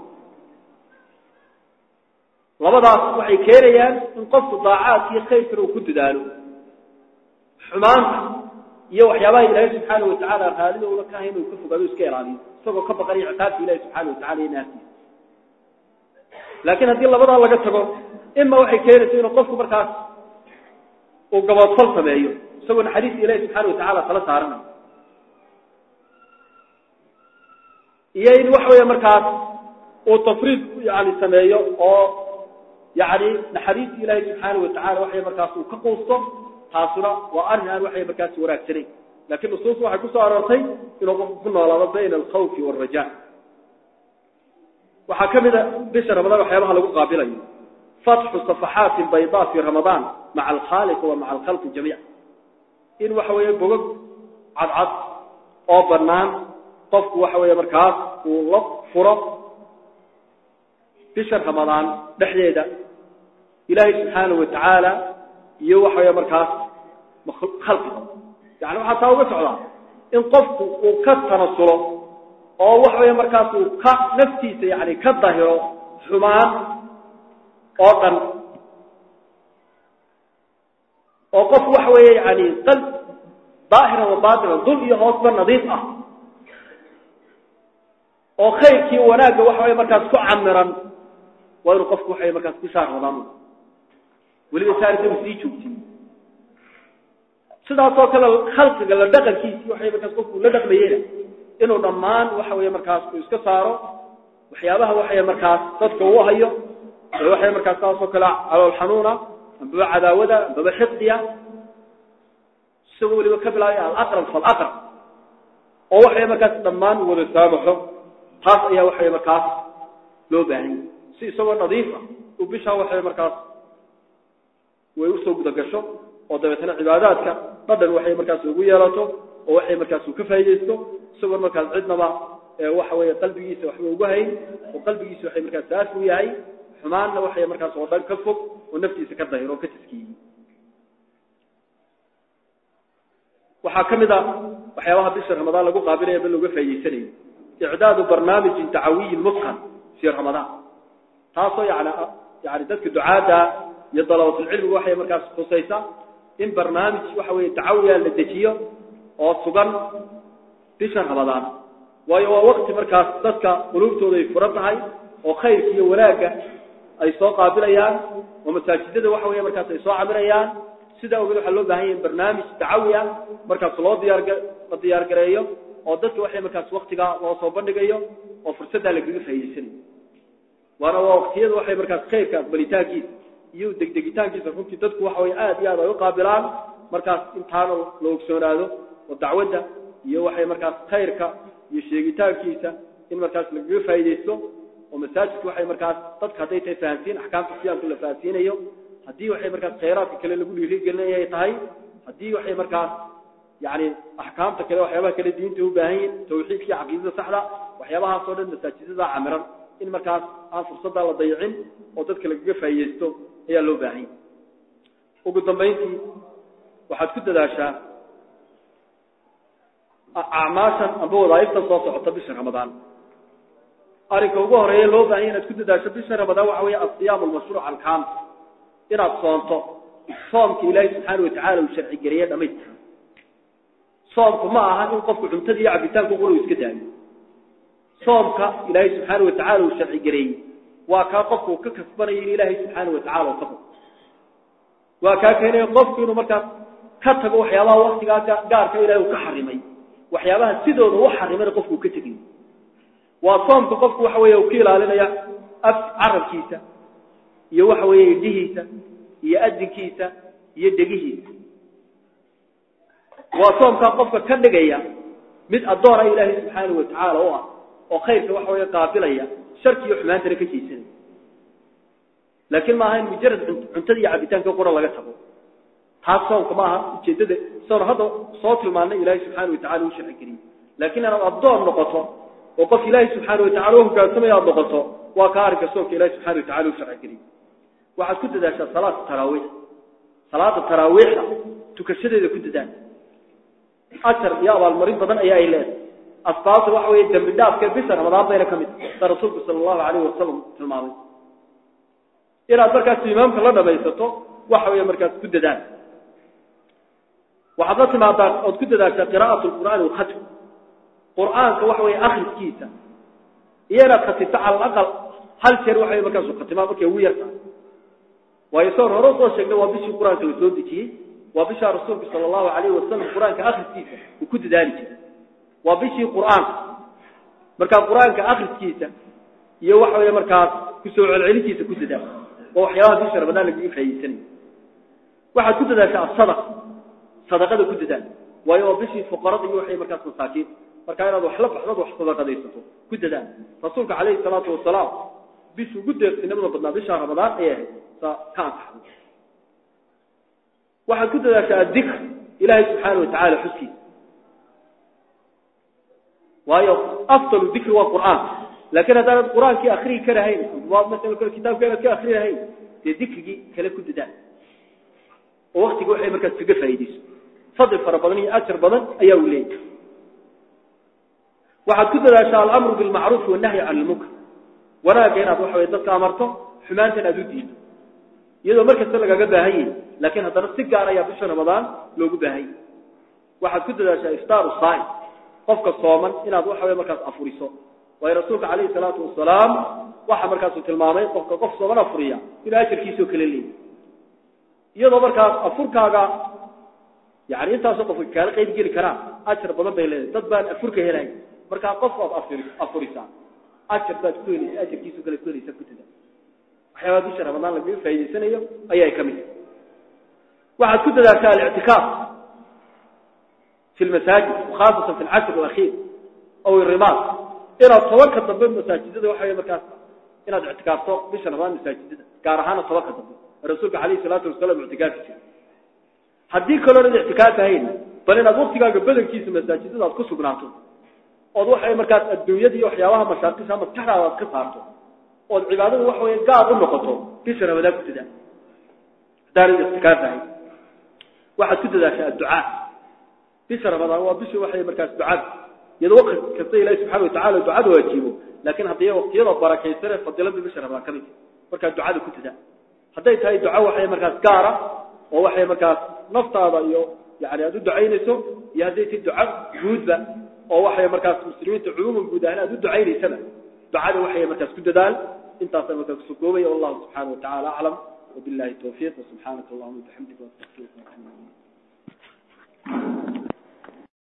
labadaas waxay keenayaan in qofku daacaad iyo khayrka uu ku dadaalo xumaanta iyo waxyaabaha ilaahay subhanahu wa ta'ala raaliyo uu ka hayno ka fogaado iska ilaaliyo isagoo ka baqay ciqaabta ilaahay subhanahu wa ta'ala inaafti laakiin hadii labada laga tago imma waxay keenaysaa in qofku markaas uu gaboodfal sameeyo isagoo naxariis ilaahay subhanahu wa ta'ala tala saaranayo iyo in wax weeye markaas uu tafriid yani sameeyo oo يعني نحريس إلهي سبحانه وتعالى وحي مركاسه كقوصه تاسنا وأرنا وحي مركاسه وراكترين لكن الصوص وحي كسو أرارتين إنه قلنا على بين الخوف والرجاء وحكم إذا بشر رمضان وحي الله لقوا قابلين فتح صفحات بيضاء في رمضان مع الخالق ومع الخلق جميعا إن وحوية بوغب عض أو برنام طفق وحوية مركاس ولف فرق بشر رمضان بحديدة إلهي سبحانه وتعالى يوحى يا مركز خلقه يعني حتى هو بسعلا إن قفت وكثر الصلاة أو وحى يا مركز نفسي يعني كالظاهر حمان أوطن أو قف وحى يعني قلب ظاهرا وباطنا ظل يغصبا نظيفة أو خيرك وناك وحى يا مركز كعمرا وإنه قفك وحى يا مركز كسار رمضان ولي سارت مسيجوتي سدا soo kala khalqiga la dhaqankiisa waxay markaas qofku la dhaqmayeen inuu dhamaan waxa weeye markaas uu iska saaro waxyaabaha waxay markaas dadka uu hayo waxay markaas soo kala calool xanuuna amba cadaawada amba xiqdiya soo waliba ka bilaabay al-aqrab fal-aqrab oo waxay markaas dhamaan wada saabaxo taas ayaa waxay markaas loo baahan si isagoo nadiif ah oo bisha waxay markaas way u soo gudagasho oo dabeetana cibaadaadka badan waxay markaas ugu yeelato oo waxay markaas ka faa'iideysto isagoo markaas cidnaba waxa weeye qalbigiisa wax ugu hayn oo qalbigiisa waxay markaas saas u yahay xumaanna waxay markaas oo dhan ka fog oo naftiisa ka daahiro ka taskiyo waxa kamida waxyaabaha bisha Ramadaan lagu qaabilayo bil uga faa'iideysanayo i'daadu barnaamij tacawiy mutqan fi Ramadaan taasoo yani dadka ducaada يطلبوا العلم وحي مركز خصيصة إن برنامج وحوي تعوية للدجية أو صغن بشهر رمضان وهو وقت مركز ضدك قلوبته ذي فرطهاي وخير كي ولاقة أي سوق قابليان ومساجدة وحوي مركز أي سوق عمريان سيدا وقالوا حلو بهاي برنامج تعوية مركز صلاة ديار قرية أو ضدك وحي مركز وقتك وصوبان قرية وفرصتها لقلوب في السنة وانا وقتيا وحي مركز خير كبليتاكي iyo degdegitaankiisa runtii dadku waxa way aad iyo aad ay u qaabilaan markaas intaano loo ogsoonaado oo dacwada iyo waxay markaas khayrka iyo sheegitaankiisa in markaas laga faa'iideysto oo masaajidku waxay markaas dadka haday tahay fahantiin ahkaamta siyaasada la faahfaahinayo hadii waxay markaas khayraadka kale lagu dhiirigelinayo tahay hadii waxay markaas yani ahkaamta kale waxyaabaha kale diinta u baahan yihiin tawxiidka iyo aqoonta saxda waxyaabaha soo dhan masaajidada camiran in markaas aan fursada la dayicin oo dadka laga faa'iideysto ayaa loo baahan yahay ugu dambeyntii waxaad ku dadaashaa acmaashan aba wadaayifta soo socota bisha ramadaan arrinka ugu horeeya loo baahan yahay inaad ku dadaasho bisha ramadaan waxa weeye asiyaam almashruuc alkaam inaad soonto soomka ilaahay subxaanahu wa tacaala uu sharci gareeyay dhammaystiran soomku ma aha in qofku cuntada iyo cabitaanka quru iska daayo soomka ilaahay subxaanahu wa tacaala uu sharci gareeyay waa ka qofku ka kasbanayo in ilaahay subxaanahu wa tacaala uu tago waa ka keenay qofku inuu markaa ka tago waxyaabaha waqtiga gaarka ilaahay uu ka xarimay waxyaabaha sidooda uu xarimay qofku ka tagay waa soomka qofku waxa weeye uu ka ilaalinaya carabkiisa iyo waxa weeye indhihiisa iyo adinkiisa iyo dhegihiisa waa soomka qofka ka dhigaya mid adoon ilaahay subxaanahu wa tacaala oo khayrka waxa weeye qaabilaya sharki iyo xumaanta ka jeesanay laakiin ma ahayn mujarrad cuntada iyo cabitaanka qura laga tago taas soomka ma aha ujeedada soon hada soo tilmaanay ilaahay subxaanahu wa tacaala uu sharci gariyay laakiin inaad adoon noqoto oo qof ilaahay subxaanahu wa tacaala uu hogaansamay aad noqoto waa ka arrinka soomka ilaahay subxaanahu wa tacaala uu sharci gariyay waxaad ku dadaashaa salaada taraawiixda tukashadeeda ku dadaal ajar iyo abaalmarin badan ayaa ay leedahay asbaabta waxa weeye dambi dhaafka bisha ramadaan bayna ka mid tahay rasuulku sallallahu alayhi wasallam tilmaamay inaad markaas imaamka la dhamaysato waxa weeye markaas ku dadaal waxaad la timaadaa oo ku dadaashaa qiraa'atul qur'aan wa khatm qur'aanka waxa weeye akhriskiisa iyana khatibta al aqal hal jeer waxa weeye markaas khatimaa markay ugu yartahay ويصير هروس شكله وبيش القرآن كويسود كي وبيش الرسول صلى الله عليه وسلم القرآن كآخر كيسة وكد ذلك وبيش القرآن مركز القرآن كآخر كيسة يوحى يا مركز كسوع العلي كيسة كد ذلك وحياة بيش رمضان اللي في سنة واحد كد ذلك صدقة كد ذلك ويوبيش الفقراء يوحى مركز مساكين مركز هذا وحلف صدقة يسته كد ذلك رسولك عليه الصلاة والسلام بيش وجود إنما بدنا بيش رمضان إيه كان واحد كده ذا الذكر إلهي سبحانه وتعالى حسي وهي أفضل الذكر هو القرآن لكن هذا القرآن كي أخريه كرهين مثلا كل كتاب كانت كي أخريه هين الذكر كلا كده ذا ووقت يقول حي مركز تقفى يديس فضل فربضني أكثر بضن أي أوليك واحد كده ذا الأمر بالمعروف والنهي عن المنكر ولا كينا أبو حوي ضدك أمرته حمانة أدودين iyadoo markasta laga baahan laakiin hadana si gaar ah bisha Ramadan loogu baahan waxaad ku dadaashaa iftaaru saay qofka sooman inaad waxa weey markaas afuriso way rasuulka kaleey salaatu wasalaam waxa markaas uu tilmaamay qofka qof sooman afuriya ilaa ajirkiisu kale leeyahay iyadoo markaas afurkaaga yaani intaas qofka kale qayb geli kara ajir badan bay leedahay dad baan afurka helay marka qof afurisa ajir baad ku helaysaa ajirkiisu kale ku helaysaa ku dadaal حيوات بشر رمضان لقيه فايدة سنة أيها كمية واحد كده ذا الاعتكاف في المساجد وخاصة في العشر الأخير أو الرباط إلى الطوكة طبيب المساجد هذا وحي مكان إلى الاعتكاف بشر رمضان المساجد كارهان الطوكة طبيب الرسول عليه الصلاة والسلام اعتكاف حديك كلون الاعتكاف هين فلنا قلت قبل كيس المساجد هذا قصوا بناتهم وضوحي مكان الدنيا دي وحياها مشاكسها متحرى وقصارته والعبادة وحوي قاعد النقطة كسر ولا كتدا دار الاستكاف هاي واحد كتدا شاء الدعاء كسر رمضان وبش وحي مركز دعاء يدوق كثير الله سبحانه وتعالى دعاء ويجيبه لكن هذه وقت يلا بركة يسر فضل بشر رمضان كذي مركز دعاء كتدا حديت هاي دعاء وحي مركز قارة ووحي مركز نفط هذا يعني هذا دعاء نسو يهديت الدعاء جود ووحي مركز مسلمين تعلوم الجودة هذا دعاء سنة دعاء وحي مركز كتدال انت اصلا كسكوبي والله سبحانه وتعالى اعلم وبالله التوفيق وسبحانك اللهم وبحمدك واستغفرك واتوب اليك